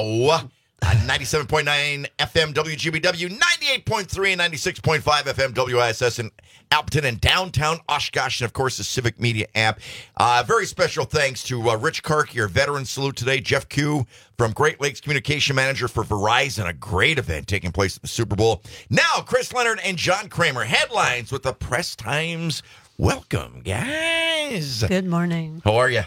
On ninety-seven point nine F M W G B W, ninety-eight point three and ninety-six point five F M W I S S in Appleton and downtown Oshkosh, and of course the Civic Media app. Uh, very special thanks to uh, Rich Kark, your veteran salute today. Jeff Q from Great Lakes Communication Manager for Verizon, a great event taking place at the Super Bowl. Now, Chris Leonard and John Kramer, headlines with the Press Times. Welcome, guys. Good morning. How are you?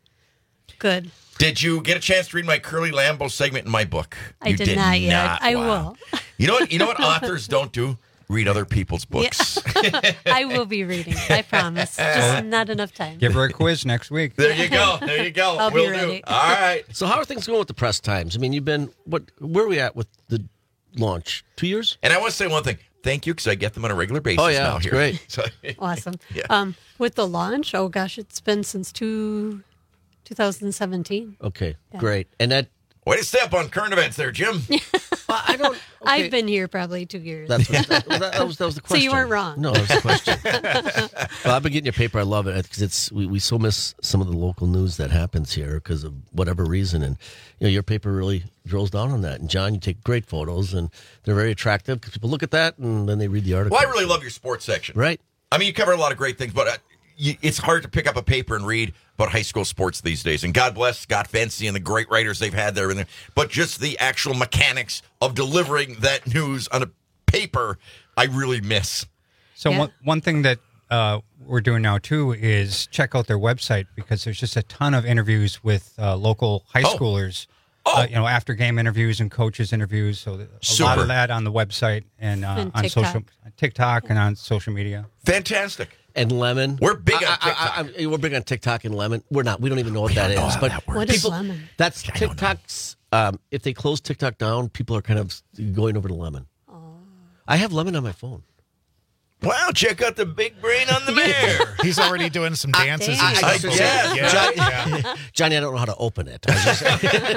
Good. Did you get a chance to read my Curly Lambeau segment in my book? I you did, did not yet. Not. I Wow. will. You know what? You know what authors don't do? Read other people's books. Yeah. I will be reading. I promise. Just not enough time. Give her a quiz next week. There you go. There you go. I'll we'll be ready. do. All right. So how are things going with the Press Times? I mean, you've been what? Where are we at with the launch? Two years? And I want to say one thing. Thank you, because I get them on a regular basis oh, yeah, now. That's here. Great. So, Awesome. Yeah. Um, with the launch, oh gosh, it's been since two, twenty seventeen. Okay, Yeah. great. And that. Way to step on current events there, Jim. Well, I don't. Okay. I've been here probably two years. That's what, that, that, that was that was the So question. you weren't wrong. No, that was the question. Well, I've been getting your paper. I love it because it's we, we so miss some of the local news that happens here because of whatever reason, and you know your paper really drills down on that. And John, you take great photos, and they're very attractive because people look at that and then they read the article. Well, I really love your sports section. Right. I mean, you cover a lot of great things, but uh, you, it's hard to pick up a paper and read about high school sports these days. And God bless Scott Fancy and the great writers they've had there. In there. But just the actual mechanics of delivering that news on a paper, I really miss. So Yeah. one, one thing that uh, we're doing now, too, is check out their website because there's just a ton of interviews with uh, local high Oh. schoolers. Oh. Uh, you know, after game interviews and coaches interviews. So a lot Super. of that on the website and, uh, And on TikTok. social TikTok and on social media. Fantastic. And Lemon. We're big on I- I- TikTok. I- I- we're big on TikTok and Lemon. We're not. We don't even know what that don't know is. how But that works. What is lemon? that's TikTok's. Um, if they close TikTok down, people are kind of going over to Lemon. I have Lemon on my phone. Wow, check out the big brain on the mayor. He's already doing some dances. I, and I, stuff. I guess. Yeah, Johnny, yeah. Johnny, I don't know how to open it. I was just-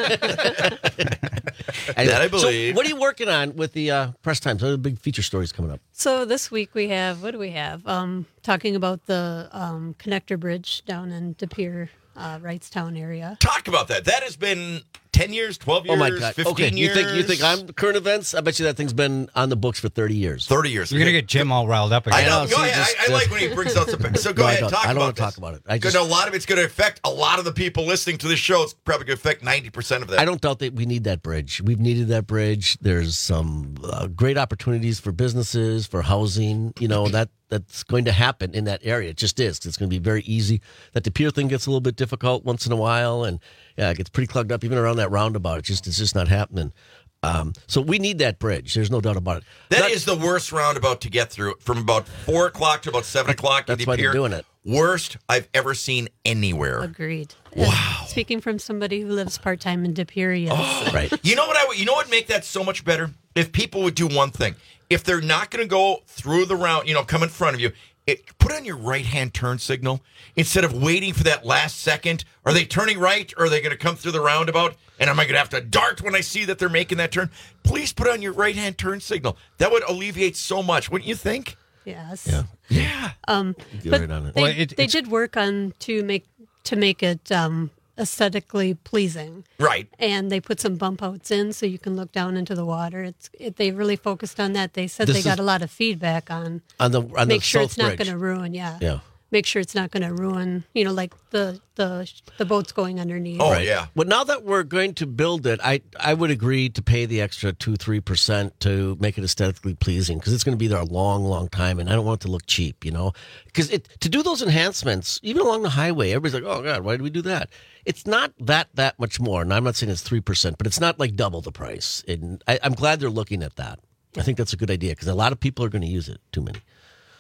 Anyway, That I believe. So what are you working on with the uh, press times? What are the big feature stories coming up? So this week we have, what do we have? Um, talking about the um, connector bridge down in De Pere, uh, Wrightstown area. Talk about that. That has been ten years, twelve years, Oh my God! fifteen Okay, years. you think you think I'm current events? I bet you that thing's been on the books for thirty years. thirty years. You're going to get Jim all riled up again. I know. No, Go see, ahead. just- I, I like when he brings out some. So go No, I ahead. don't. Talk I don't about want to this. talk about it. I Because just a lot of it's going to affect a lot of the people listening to this show. It's probably going to affect ninety percent of that. I don't doubt that we need that bridge. We've needed that bridge. There's some uh, great opportunities for businesses, for housing. You know that that's going to happen in that area. It just is. It's going to be very easy. That De Pere thing gets a little bit difficult once in a while, and yeah, it gets pretty clogged up even around that roundabout. It's just it's just not happening. Um, so we need that bridge. There's no doubt about it. That Not- is the worst roundabout to get through. From about four o'clock to about seven o'clock. That's in why De they're Pere. doing it. Worst I've ever seen anywhere. Agreed. Wow. And speaking from somebody who lives part time in De Pere, yes. Right. You know what I would- you know what would make that so much better? If people would do one thing. If they're not going to go through the round, you know, come in front of you, it, put on your right-hand turn signal instead of waiting for that last second. Are they turning right or are they going to come through the roundabout? And am I going to have to dart when I see that they're making that turn? Please put on your right-hand turn signal. That would alleviate so much, wouldn't you think? Yes. Yeah. Yeah. Um, Get but right on it. they, Well, it- they it's- did work on to make to make it um, aesthetically pleasing, Right. and they put some bump outs in so you can look down into the water. It's it, they really focused on that. They said This they got is- a lot of feedback on on the on make the sure South it's not Bridge. going to ruin. Yeah. Yeah. Make sure it's not going to ruin. You know, like the the the boats going underneath. Oh, yeah. Well, now that we're going to build it, I I would agree to pay the extra two three percent to make it aesthetically pleasing because it's going to be there a long, long time, and I don't want it to look cheap. You know, because it to do those enhancements, even along the highway, everybody's like, "Oh God, why did we do that?" It's not that that much more, and I'm not saying it's three percent, but it's not like double the price. And I, I'm glad they're looking at that. I think that's a good idea because a lot of people are going to use it. Too many.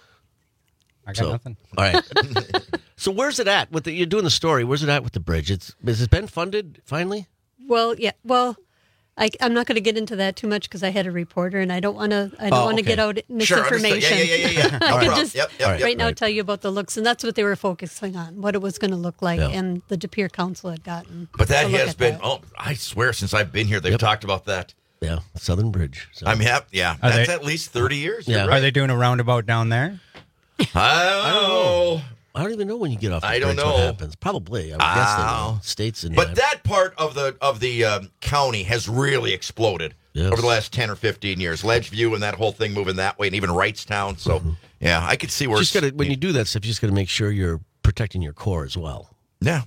I got So, nothing. All right. So where's it at with the, you're doing the story? Where's it at with the bridge? It's has it been funded finally? Well, yeah. Well, I, I'm not going to get into that too much because I had a reporter, and I don't want to. I don't Oh, want to okay. get out Sure, understood. misinformation. Yeah, yeah, yeah, yeah, yeah. No I problem. can just Yep, yep, right yep. now Right. tell you about the looks, and that's what they were focusing on, what it was going to look like, Yeah. and the De Pere Council had gotten. But that a look has at been, that. oh, I swear, since I've been here, they've Yep. talked about that. Yeah, Southern Bridge. So. I'm happy. Yeah, Are that's they- at least thirty years. Yeah. You're Are right. they doing a roundabout down there? I don't know. I don't even know when you get off the I don't bridge what know. happens. Probably. I would guess they Ow. will. States and But that part of the of the um, county has really exploded Yes. over the last ten or fifteen years. Ledgeview and that whole thing moving that way, and even Wrightstown. So, yeah, I could see where. just got it's- to when you do that stuff, you just got to make sure you're protecting your core as well. Yeah,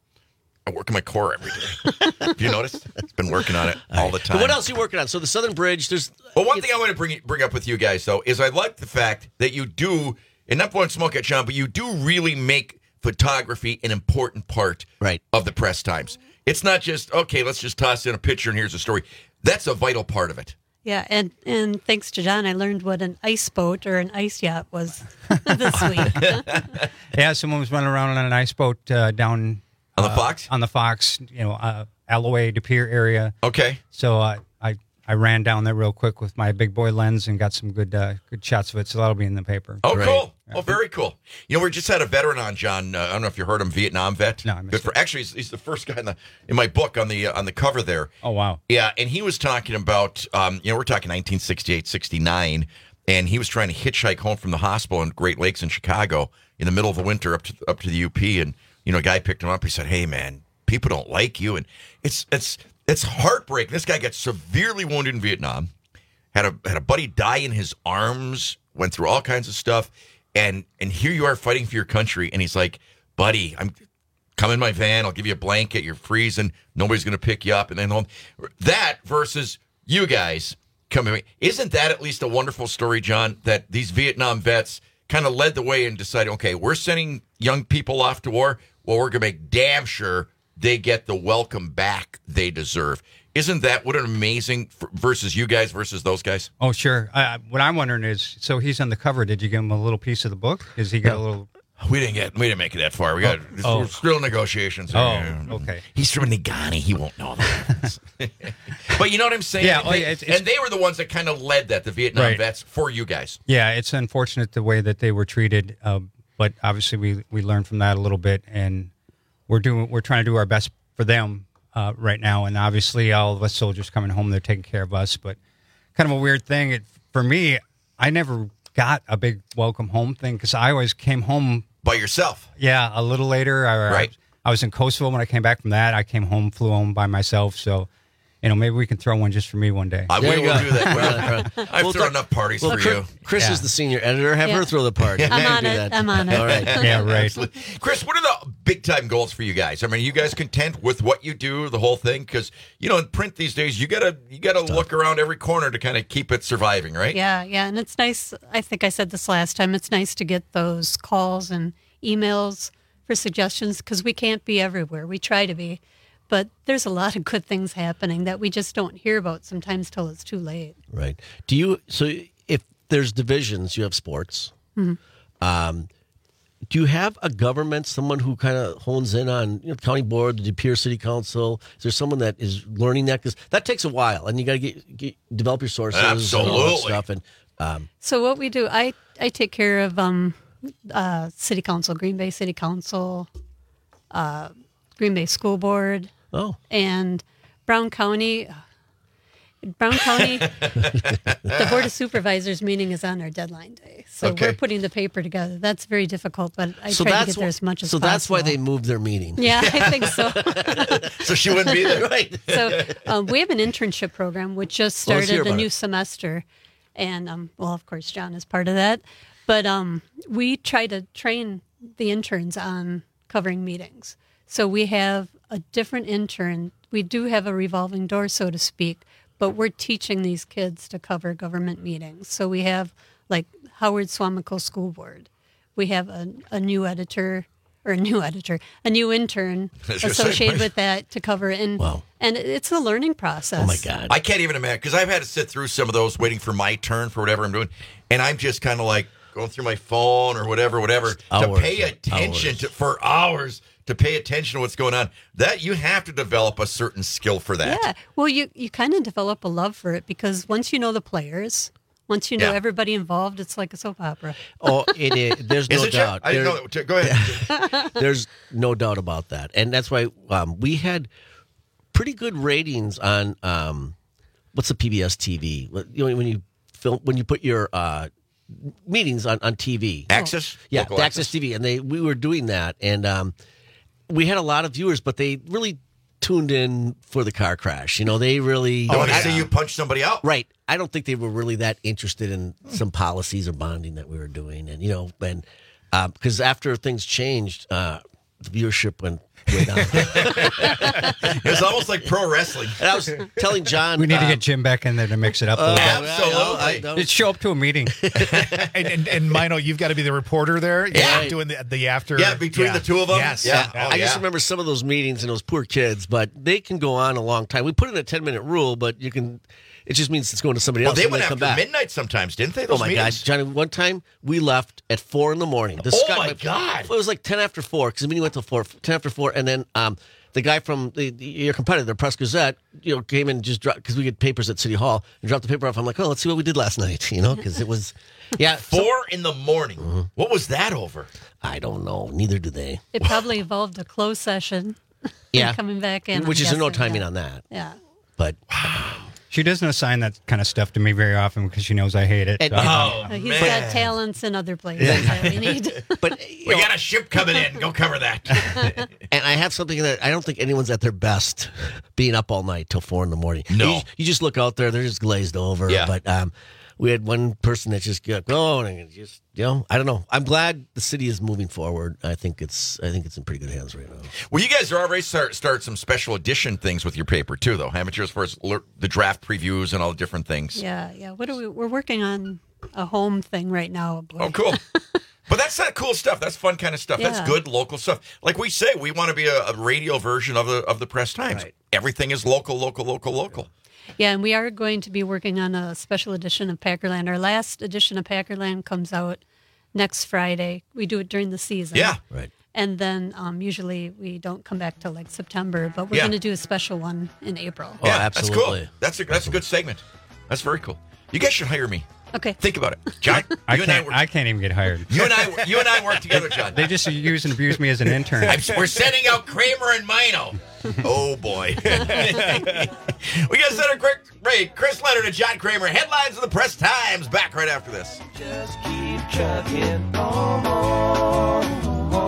I work on my core every day. Have you noticed? It's been working on it all the time. But what else are you working on? So the Southern Bridge, there's Well, one thing I want to bring bring up with you guys though is I like the fact that you do, and not blowing smoke at John, but you do really make photography an important part right. of the press times. It's not just okay, let's just toss in a picture and here's a story. That's a vital part of it. Yeah, and, and thanks to John, I learned what an ice boat or an ice yacht was this week. Yeah, someone was running around on an ice boat uh, down on the uh, Fox. On the Fox, you know, uh, Alloway, De Pere area. Okay. So uh, I I ran down there real quick with my big boy lens and got some good uh, good shots of it. So that'll be in the paper. Oh, Great. cool. Oh, very cool. You know, we just had a veteran on, John. Uh, I don't know if you heard him, Vietnam vet. No, I missed Good for, actually, he's, he's the first guy in the in my book on the uh, on the cover there. Oh, wow. Yeah, and he was talking about, um, you know, we're talking nineteen sixty-eight, sixty-nine, and he was trying to hitchhike home from the hospital in Great Lakes in Chicago in the middle of the winter up to up to the U P, and you know, a guy picked him up. He said, "Hey, man, people don't like you," and it's it's it's heartbreaking. This guy got severely wounded in Vietnam, had a had a buddy die in his arms, went through all kinds of stuff. And and here you are fighting for your country, and he's like, buddy, I'm come in my van, I'll give you a blanket, you're freezing, nobody's going to pick you up, and then home. That versus you guys coming. Isn't that at least a wonderful story, John, that these Vietnam vets kind of led the way and decided, okay, we're sending young people off to war, well, we're going to make damn sure they get the welcome back they deserve. Isn't that what an amazing versus you guys versus those guys? Oh, sure. Uh, what I'm wondering is, so he's on the cover. Did you give him a little piece of the book? Does he get No. a little? We didn't get. We didn't make it that far. We got Oh. we're still negotiations. Oh, okay. He's from Nagani. He won't know that. But you know what I'm saying? Yeah, oh, They- yeah, it's- it's- and they were the ones that kind of led that, the Vietnam Right. vets, for you guys. Yeah, it's unfortunate the way that they were treated, uh, but obviously we we learned from that a little bit, and we're doing we're trying to do our best for them uh, right now. And obviously, all of us soldiers coming home, they're taking care of us. But kind of a weird thing it, for me, I never got a big welcome home thing because I always came home by yourself. Yeah, a little later. I, Right. I was in Kosovo when I came back from that. I came home, flew home by myself. So, you know, maybe we can throw one just for me one day. I There will you go. do that. Well, I've Well, thrown Doc- enough parties well, for Chris, you. Chris Yeah. is the senior editor. Have Yeah. her throw the party. I'm You on do it. that. I'm on it. All right. Yeah, right. Absolutely. Chris, what are the big time goals for you guys? I mean, are you guys content with what you do, the whole thing? Because you know, in print these days, you gotta you gotta look around every corner to kind of keep it surviving, right? Yeah, yeah, and it's nice. I think I said this last time. It's nice to get those calls and emails for suggestions because we can't be everywhere. We try to be, but there's a lot of good things happening that we just don't hear about sometimes till it's too late. Right. Do you? So if there's divisions, you have sports. Mhm. Um, do you have a government, someone who kind of hones in on you know, county board, the De Pere City Council? Is there someone that is learning that? Because that takes a while, and you got to get, get develop your sources, and all that Absolutely. stuff. And um, So what we do, I I take care of um, uh, City Council, Green Bay City Council, uh, Green Bay School Board, oh, and Brown County. Brown County, the Board of Supervisors meeting is on our deadline day, so Okay. we're putting the paper together. That's very difficult, but I so try to that's get there wh- as much as so possible. that's why they moved their meeting. Yeah, I think so. So she wouldn't be there, right? So um, we have an internship program which just Well, let's hear started a about new it. semester, and um, well, of course, John is part of that. But um, we try to train the interns on covering meetings. So we have a different intern. We do have a revolving door, so to speak, but we're teaching these kids to cover government meetings. So we have like Howard Swamico School Board. We have a, a new editor. Or a new editor, a new intern That's your associated segment. with that to cover it. And, Wow. and it's a learning process. Oh my God! I can't even imagine because I've had to sit through some of those waiting for my turn for whatever I'm doing, and I'm just kind of like going through my phone or whatever, whatever, to Hours pay and attention hours. to for hours to pay attention to what's going on. That you have to develop a certain skill for that. Yeah. Well, you, you kind of develop a love for it because once you know the players, once you know Yeah. everybody involved, it's like a soap opera. Oh, it is. There's Is no it, Jeff? doubt. I didn't There- know that. Go ahead. There's no doubt about that, and that's why um, we had pretty good ratings on um, what's the P B S T V? What- You know, when you film, when you put your uh, meetings on, on T V, Access? yeah, Local the access? Access T V, and they we were doing that, and um, we had a lot of viewers, but they really tuned in for the car crash. You know, they really They want to see you punch somebody out. Right. I don't think they were really that interested in some policies or bonding that we were doing. And, you know, and because after things changed, uh, the viewership went way down. It was almost like pro wrestling. And I was telling John. We need to uh, get Jim back in there to mix it up a Oh, little yeah, bit. Absolutely. I know. Just show up to a meeting. and, and, and Mino, you've got to be the reporter there. Yeah. You're doing the, the after. Yeah, between the two of them. Yes. Yeah. Yeah. Oh, I just yeah. remember some of those meetings and those poor kids, but they can go on a long time. We put in a ten minute rule, but you can. It just means it's going to somebody Well, else. they when went they after come back. midnight sometimes, didn't they? Oh Those my meetings? gosh, Johnny! One time we left at four in the morning. This Oh, guy- my God. It was like ten after four because the meeting went till four. Ten after four, and then um, the guy from the, the, your competitor, the Press Gazette, you know, came and just dropped because we get papers at City Hall and dropped the paper off. I'm like, oh, let's see what we did last night, you know, because it was, yeah, so- Four in the morning. Mm-hmm. What was that over? I don't know. Neither do they. It probably evolved a closed session. Yeah, Coming back in. which I'm is no guessing, timing yeah. on that. Yeah. But She doesn't assign that kind of stuff to me very often because she knows I hate it. And- So I don't- Oh, Uh, he's man. got talents in other places that we need. but We got a ship coming in. Go cover that. and I have something that I don't think anyone's at their best being up all night till four in the morning. No. you, you just look out there; they're just glazed over. Yeah. But um, we had one person that just kept going and just, you know, I don't know. I'm glad the city is moving forward. I think it's, I think it's in pretty good hands right now. Well, you guys are already start start some special edition things with your paper too, though, haven't you? As far as alert- the draft previews and all the different things. Yeah, yeah. What are we? We're working on a home thing right now. Boy. Oh, cool. But that's that cool stuff. That's fun kind of stuff. Yeah. That's good local stuff. Like we say, we want to be a, a radio version of the of the Press Times. Right. Everything is local, local, local, local. Yeah, and we are going to be working on a special edition of Packerland. Our last edition of Packerland comes out next Friday. We do it during the season. Yeah. Right. And then um, usually we don't come back till like September, but we're Yeah. going to do a special one in April. Oh, yeah, absolutely. That's cool. That's a that's a good segment. That's very cool. You guys should hire me. Okay. Think about it, John. I you and I can't. work, I can't even get hired. you and I you and I work together, John. They just use and abuse me as an intern. I'm, we're sending out Kramer and Mino. Oh boy. We got to send a quick break. Chris Leonard and John Kramer. Headlines of the Press Times. Back right after this. Just keep chugging on.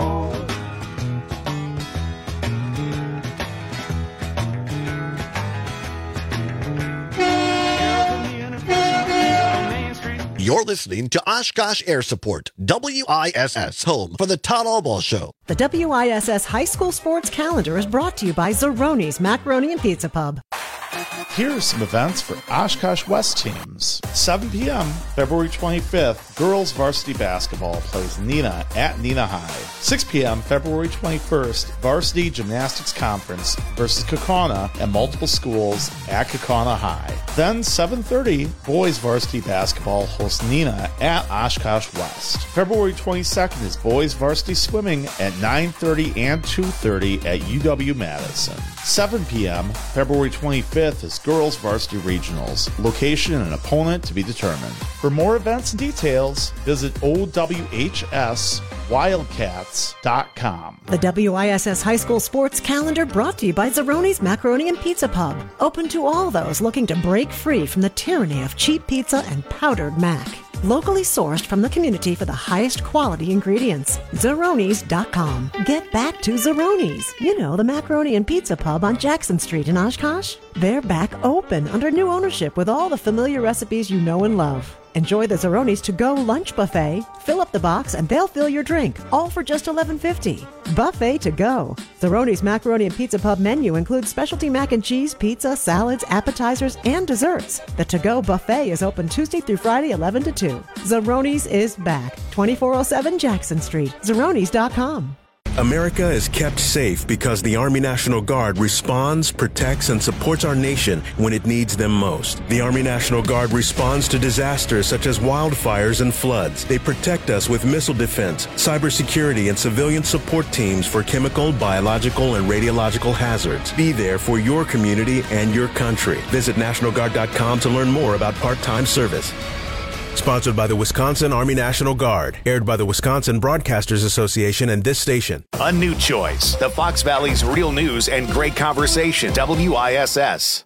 You're listening to Oshkosh Air Support, W I S S, home for the Todd Allball Show. The W I S S High School Sports Calendar is brought to you by Zeroni's Macaroni and Pizza Pub. Here are some events for Oshkosh West teams. seven p.m., February twenty-fifth, girls varsity basketball plays Neenah at Neenah High. six p.m., February twenty-first, varsity gymnastics conference versus Kaukauna and multiple schools at Kaukauna High. Then seven thirty, boys varsity basketball hosts Neenah at Oshkosh West. February twenty-second is boys varsity swimming at nine thirty and two thirty at U W-Madison. seven p.m., February twenty-fifth is girls varsity regionals. Location and opponent to be determined. For more events and details, visit O W H S wildcats dot com. The W I S S High School Sports Calendar brought to you by Zeroni's Macaroni and Pizza Pub. Open to all those looking to break free from the tyranny of cheap pizza and powdered mac. Locally sourced from the community for the highest quality ingredients. Zeronis dot com. Get back to Zeroni's. You know, the Macaroni and Pizza Pub on Jackson Street in Oshkosh. They're back open under new ownership with all the familiar recipes you know and love. Enjoy the Zeroni's to-go lunch buffet. Fill up the box and they'll fill your drink, all for just eleven fifty. Buffet to go. Zeroni's Macaroni and Pizza Pub menu includes specialty mac and cheese, pizza, salads, appetizers, and desserts. The to-go buffet is open Tuesday through Friday, eleven to two. Zeroni's is back. twenty-four oh seven Jackson Street. Zeronis dot com. America is kept safe because the Army National Guard responds, protects, and supports our nation when it needs them most. The Army National Guard responds to disasters such as wildfires and floods. They protect us with missile defense, cybersecurity, and civilian support teams for chemical, biological, and radiological hazards. Be there for your community and your country. Visit National Guard dot com to learn more about part-time service. Sponsored by the Wisconsin Army National Guard. Aired by the Wisconsin Broadcasters Association and this station. A new choice. The Fox Valley's real news and great conversation. W I S S.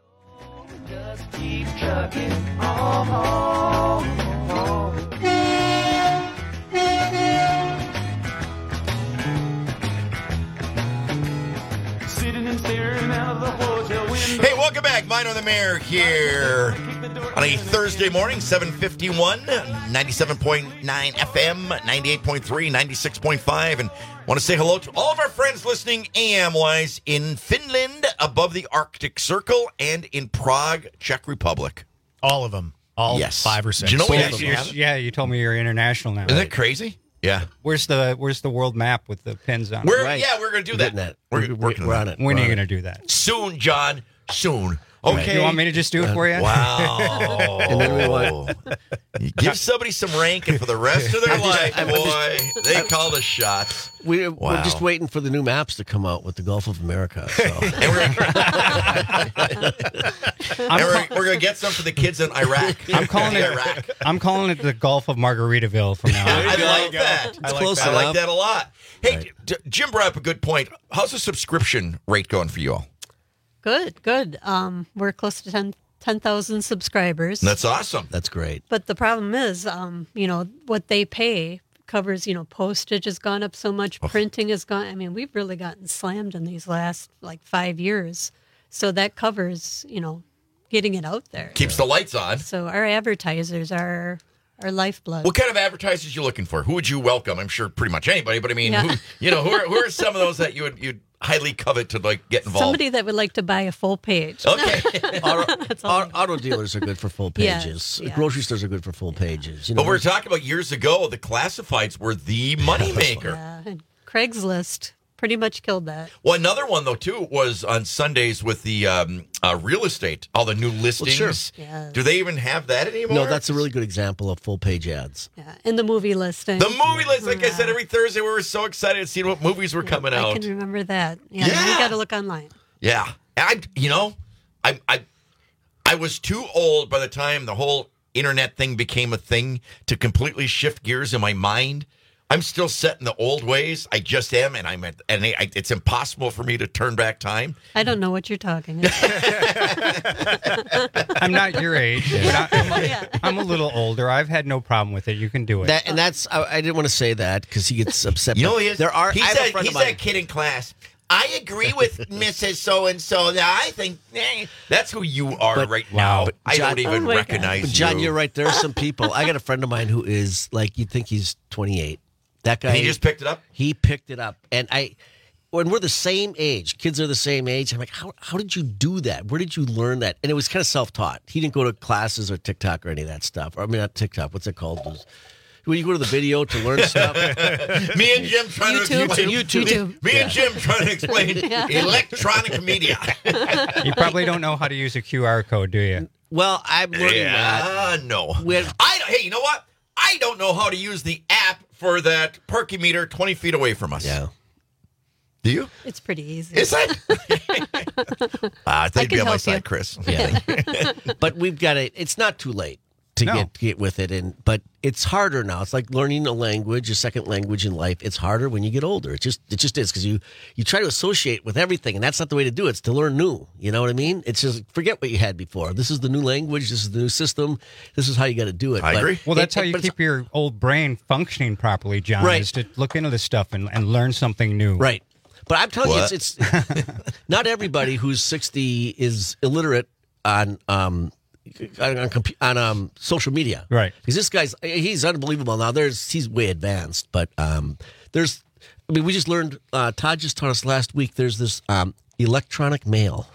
Just keep trucking on. Sitting and staring out of the hotel window. Hey, welcome back. Mino the Mayor here on a Thursday morning, seven fifty-one, ninety-seven point nine F M, ninety-eight point three, ninety-six point five, and want to say hello to all of our friends listening A M-wise in Finland, above the Arctic Circle, and in Prague, Czech Republic. All of them. All yes. five or six. Do you know yeah, what you're, yeah, you told me you're international now. Isn't that crazy? Yeah. Where's the Where's the world map with the pins on it? We're, right. Yeah, we're going to do that. that. We're, We're, working we're on on it. it. When we're are you on going to do that? Soon, John. Soon. Okay. You want me to just do it for you? Wow. And then we want You give somebody some ranking for the rest of their I'm just- life, I'm boy. just- they call the shots. We're, Wow. we're just waiting for the new maps to come out with the Gulf of America. So. And we're, we're going to get some for the kids in Iraq. I'm calling it Iraq. I'm calling it the Gulf of Margaritaville from now on. I like that. It's close I like enough. that a lot. Hey, Right. D- Jim brought up a good point. How's the subscription rate going for you all? Good, good. Um, we're close to ten ten thousand subscribers. That's awesome. That's great. But the problem is, um, you know, what they pay covers, you know, postage has gone up so much, printing has gone. I mean, we've really gotten slammed in these last like five years. So that covers, you know, getting it out there. Keeps the lights on. So our advertisers are our lifeblood. What kind of advertisers you looking for? Who would you welcome? I'm sure pretty much anybody, but I mean, Yeah. who, you know, who are, who are some of those that you would you'd highly covet to like get involved? Somebody that would like to buy a full page. Okay. Auto, auto, auto dealers are good for full Yes, pages. yeah. Grocery stores are good for full pages. You know, But we were talking about years ago, the classifieds were the moneymaker. Yeah, and Craigslist pretty much killed that. Well, another one, though, too, was on Sundays with the um, uh, real estate, all the new listings. sure. Yes. Do they even have that anymore? No, that's a really good example of full page ads. Yeah, and the movie listing. The movie list, like I said, every Thursday we were so excited to see what movies were coming I out. can remember that. Yeah, Yeah. you got to look online. Yeah. I, you know, I, I, I was too old by the time the whole internet thing became a thing to completely shift gears in my mind. I'm still set in the old ways. I just am, and I'm at, and I, it's impossible for me to turn back time. I don't know what you're talking about. I'm not your age. But I, I'm, a, I'm a little older. I've had no problem with it. You can do it. That, and that's I, I didn't want to say that because he gets upset. You know, but he is. there are. He's, I have a that, friend he's of mine. that kid in class. I agree with Missus So-and-so. I think eh, that's who you are But- right Wow. now. But I John- don't even Oh my recognize But you. John, you're right. There are some people. I got a friend of mine who is like you'd think he's twenty-eight. That guy. And he just picked it up? He picked it up, and I. When we're the same age, kids are the same age. I'm like, how how did you do that? Where did you learn that? And it was kind of self taught. He didn't go to classes or TikTok or any of that stuff. Or, I mean, not TikTok. What's it called? Those- When you go to the video to learn stuff. Me and Jim trying YouTube. to YouTube. YouTube. Me, me Yeah. and Jim trying to explain Yeah. electronic media. You probably don't know how to use a Q R code, do you? Well, I'm learning that. Yeah, no. When- I hey, you know what? I don't know how to use the app for that Perky meter twenty feet away from us. Yeah. Do you? It's pretty easy. Is it? uh, I think can you'd be on my help side, you. Chris. Yeah. But we've got it. It's not too late to No. get to get with it, and but it's harder now. It's like learning a language, a second language in life. It's harder when you get older. It just it just is because you you try to associate with everything, and that's not the way to do it. It's to learn new. You know what I mean? It's just forget what you had before. This is the new language. This is the new system. This is how you got to do it. I But agree. Well, that's it- how you but it's- keep your old brain functioning properly, John, Right. is to look into this stuff and, and learn something new. Right. But I'm telling What? you, it's, it's not everybody who's sixty is illiterate on um on, on, compu- on um social media. Right. Because this guy's he's unbelievable now. There's he's way advanced, but um there's I mean we just learned uh, Todd just taught us last week. There's this um electronic mail.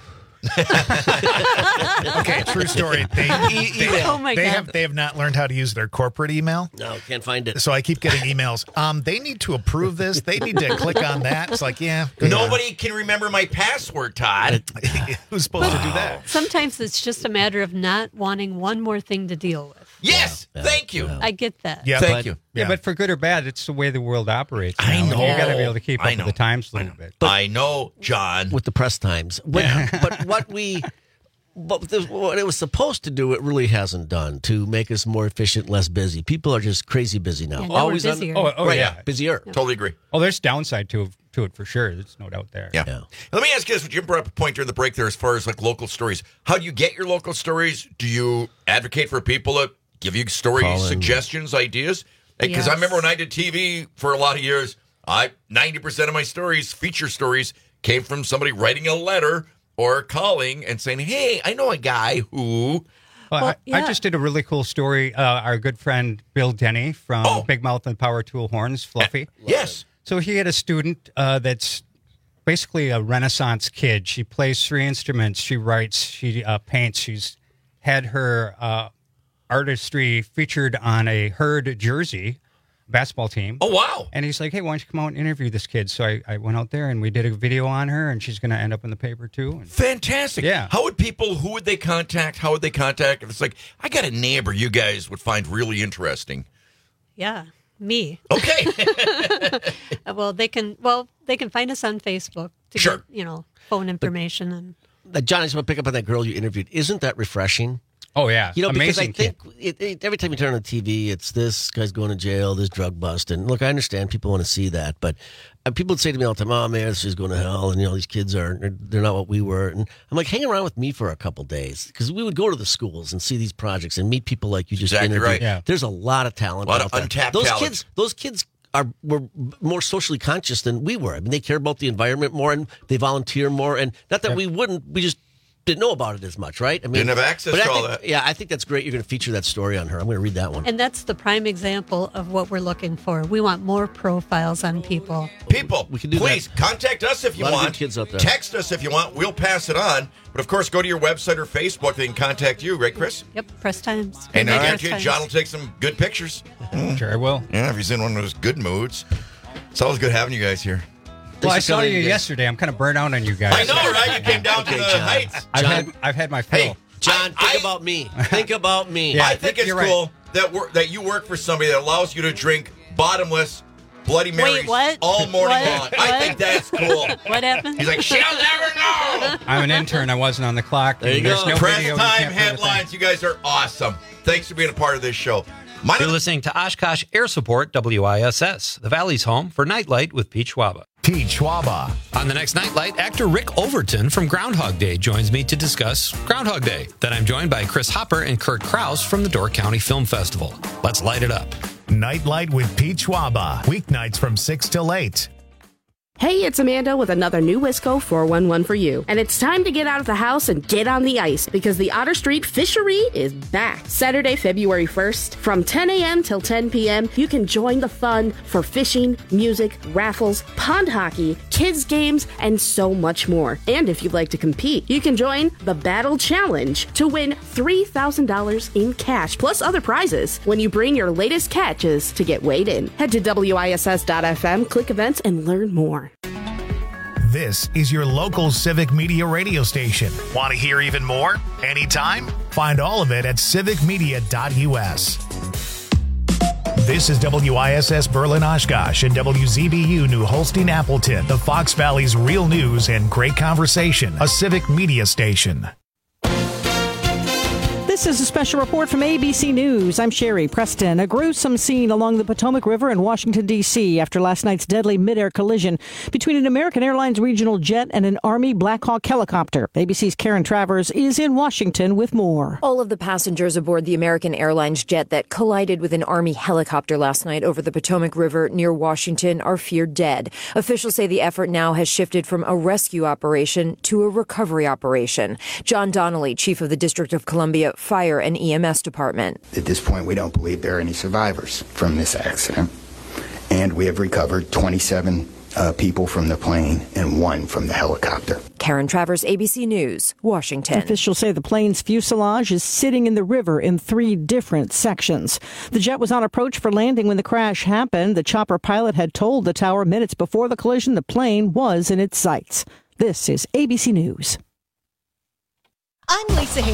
Okay, true story. They, they, Oh my they God. have they have not learned how to use their corporate email. No, can't find it. So I keep getting emails. Um, they need to approve this. They need to click on that. It's like, yeah, good Nobody can remember my password, Todd. enough. Who's supposed to do that? Sometimes it's just a matter of not wanting one more thing to deal with. Yes, thank you. I get that. Yeah, Thank but- you. Yeah, Yeah. but for good or bad, it's the way the world operates. I now, and know. You got to be able to keep I up know. with the times a little bit. I know, John. With the press times. When, but what we but the, what it was supposed to do, it really hasn't done to make us more efficient, less busy. People are just crazy busy now. Yeah, now we're Always busier. on. Oh, oh, right, yeah. busier. Totally agree. Oh, there's downside to to it for sure. There's no doubt there. Yeah. Yeah. Let me ask you this. Jim brought up a point during the break there as far as like local stories. How do you get your local stories? Do you advocate for people to give you story Call in. suggestions, ideas? Because I Yes. remember when I did T V for a lot of years, I ninety percent of my stories, feature stories, came from somebody writing a letter or calling and saying, hey, I know a guy who... Well, Well, I, I yeah. just did a really cool story. Uh, our good friend Bill Denny from Oh. Big Mouth and Power Tool Horns, Fluffy. Yes. So he had a student uh, that's basically a Renaissance kid. She plays three instruments. She writes. She uh, paints. She's had her uh, artistry featured on a Herd jersey basketball team. Oh, wow. And he's like, hey, why don't you come out and interview this kid? So I, I went out there and we did a video on her, and she's going to end up in the paper too. And Fantastic. Yeah. How would people, who would they contact? How would they contact? If it's like, I got a neighbor you guys would find really interesting. Yeah, me. Okay. Uh, Well, they can. Well, they can find us on Facebook to Sure. get you know phone information and. Uh, John, I just want to pick up on that girl you interviewed. Isn't that refreshing? oh, yeah. You know, amazing because I kid. think it, it, every time you turn on the T V, it's this guy's going to jail, this drug bust. And look, I understand people want to see that, but uh, people would say to me all the time, "Oh man, this is going to hell," and you know, these kids are they're, they're not what we were. And I'm like, hang around with me for a couple days because we would go to the schools and see these projects and meet people like you just Exactly interviewed. right. Yeah. There's a lot of talent, A lot out of there. untapped Those talent. kids, those kids. Are were more socially conscious than we were. I mean, they care about the environment more, and they volunteer more. And not that we wouldn't, we just didn't know about it as much, right? I mean, Didn't have access but I to all think- that. Yeah, I think that's great. You're going to feature that story on her. I'm going to read that one. And that's the prime example of what we're looking for. We want more profiles on people. People, We can do please that. contact us if you A lot of want. good kids out there. Text us if you want. We'll pass it on. But of course, go to your website or Facebook. They can contact you, right, Chris? Yep, Press Times. And I Press guarantee you, Times. John will take some good pictures. Sure, I will. Yeah, if he's in one of those good moods. It's always good having you guys here. Well, I saw you yesterday. I'm kind of burnt out on you guys. I know, right? You came down Okay, to the John. heights. I've John- had I've had my fill. Hey, John, I- think I- about me. Think about me. Yeah, I think it's you're right. cool that wor- that you work for somebody that allows you to drink bottomless Bloody Marys what? all morning What? long. I What? think that's cool. What happened? He's like, she'll never know. I'm an intern. I wasn't on the clock. There you There's go. no Press video. You time can't play the thing. headlines. You guys are awesome. Thanks for being a part of this show. My You're listening to Oshkosh Air Support W I S S, the Valley's home for Nightlight with Pete Schwaba. Pete Schwaba. On the next Nightlight, actor Rick Overton from Groundhog Day joins me to discuss Groundhog Day. Then I'm joined by Chris Hopper and Kurt Kraus from the Door County Film Festival. Let's light it up. Nightlight with Pete Schwaba. Weeknights from six till eight. Hey, it's Amanda with another new Wisco four one one for you. And it's time to get out of the house and get on the ice because the Otter Street Fishery is back. Saturday, February first, from ten a.m. till ten p.m., you can join the fun for fishing, music, raffles, pond hockey, kids games, and so much more. And if you'd like to compete, you can join the Battle Challenge to win three thousand dollars in cash plus other prizes when you bring your latest catches to get weighed in. Head to W I S S dot F M, click events, and learn more. This is your local Civic Media radio station. Want to hear even more? Anytime? Find all of it at civic media dot U S. This is W I S S Berlin Oshkosh and W Z B U New Holstein Appleton, the Fox Valley's real news and great conversation, a Civic Media station. This is a special report from A B C News. I'm Sherry Preston. A gruesome scene along the Potomac River in Washington, D C after last night's deadly mid-air collision between an American Airlines regional jet and an Army Black Hawk helicopter. A B C's Karen Travers is in Washington with more. All of the passengers aboard the American Airlines jet that collided with an Army helicopter last night over the Potomac River near Washington are feared dead. Officials say the effort now has shifted from a rescue operation to a recovery operation. John Donnelly, chief of the District of Columbia Fire and E M S Department. At this point, we don't believe there are any survivors from this accident. And we have recovered twenty-seven uh, people from the plane and one from the helicopter. Karen Travers, A B C News, Washington. Officials say the plane's fuselage is sitting in the river in three different sections. The jet was on approach for landing when the crash happened. The chopper pilot had told the tower minutes before the collision the plane was in its sights. This is A B C News. I'm Lisa Hale.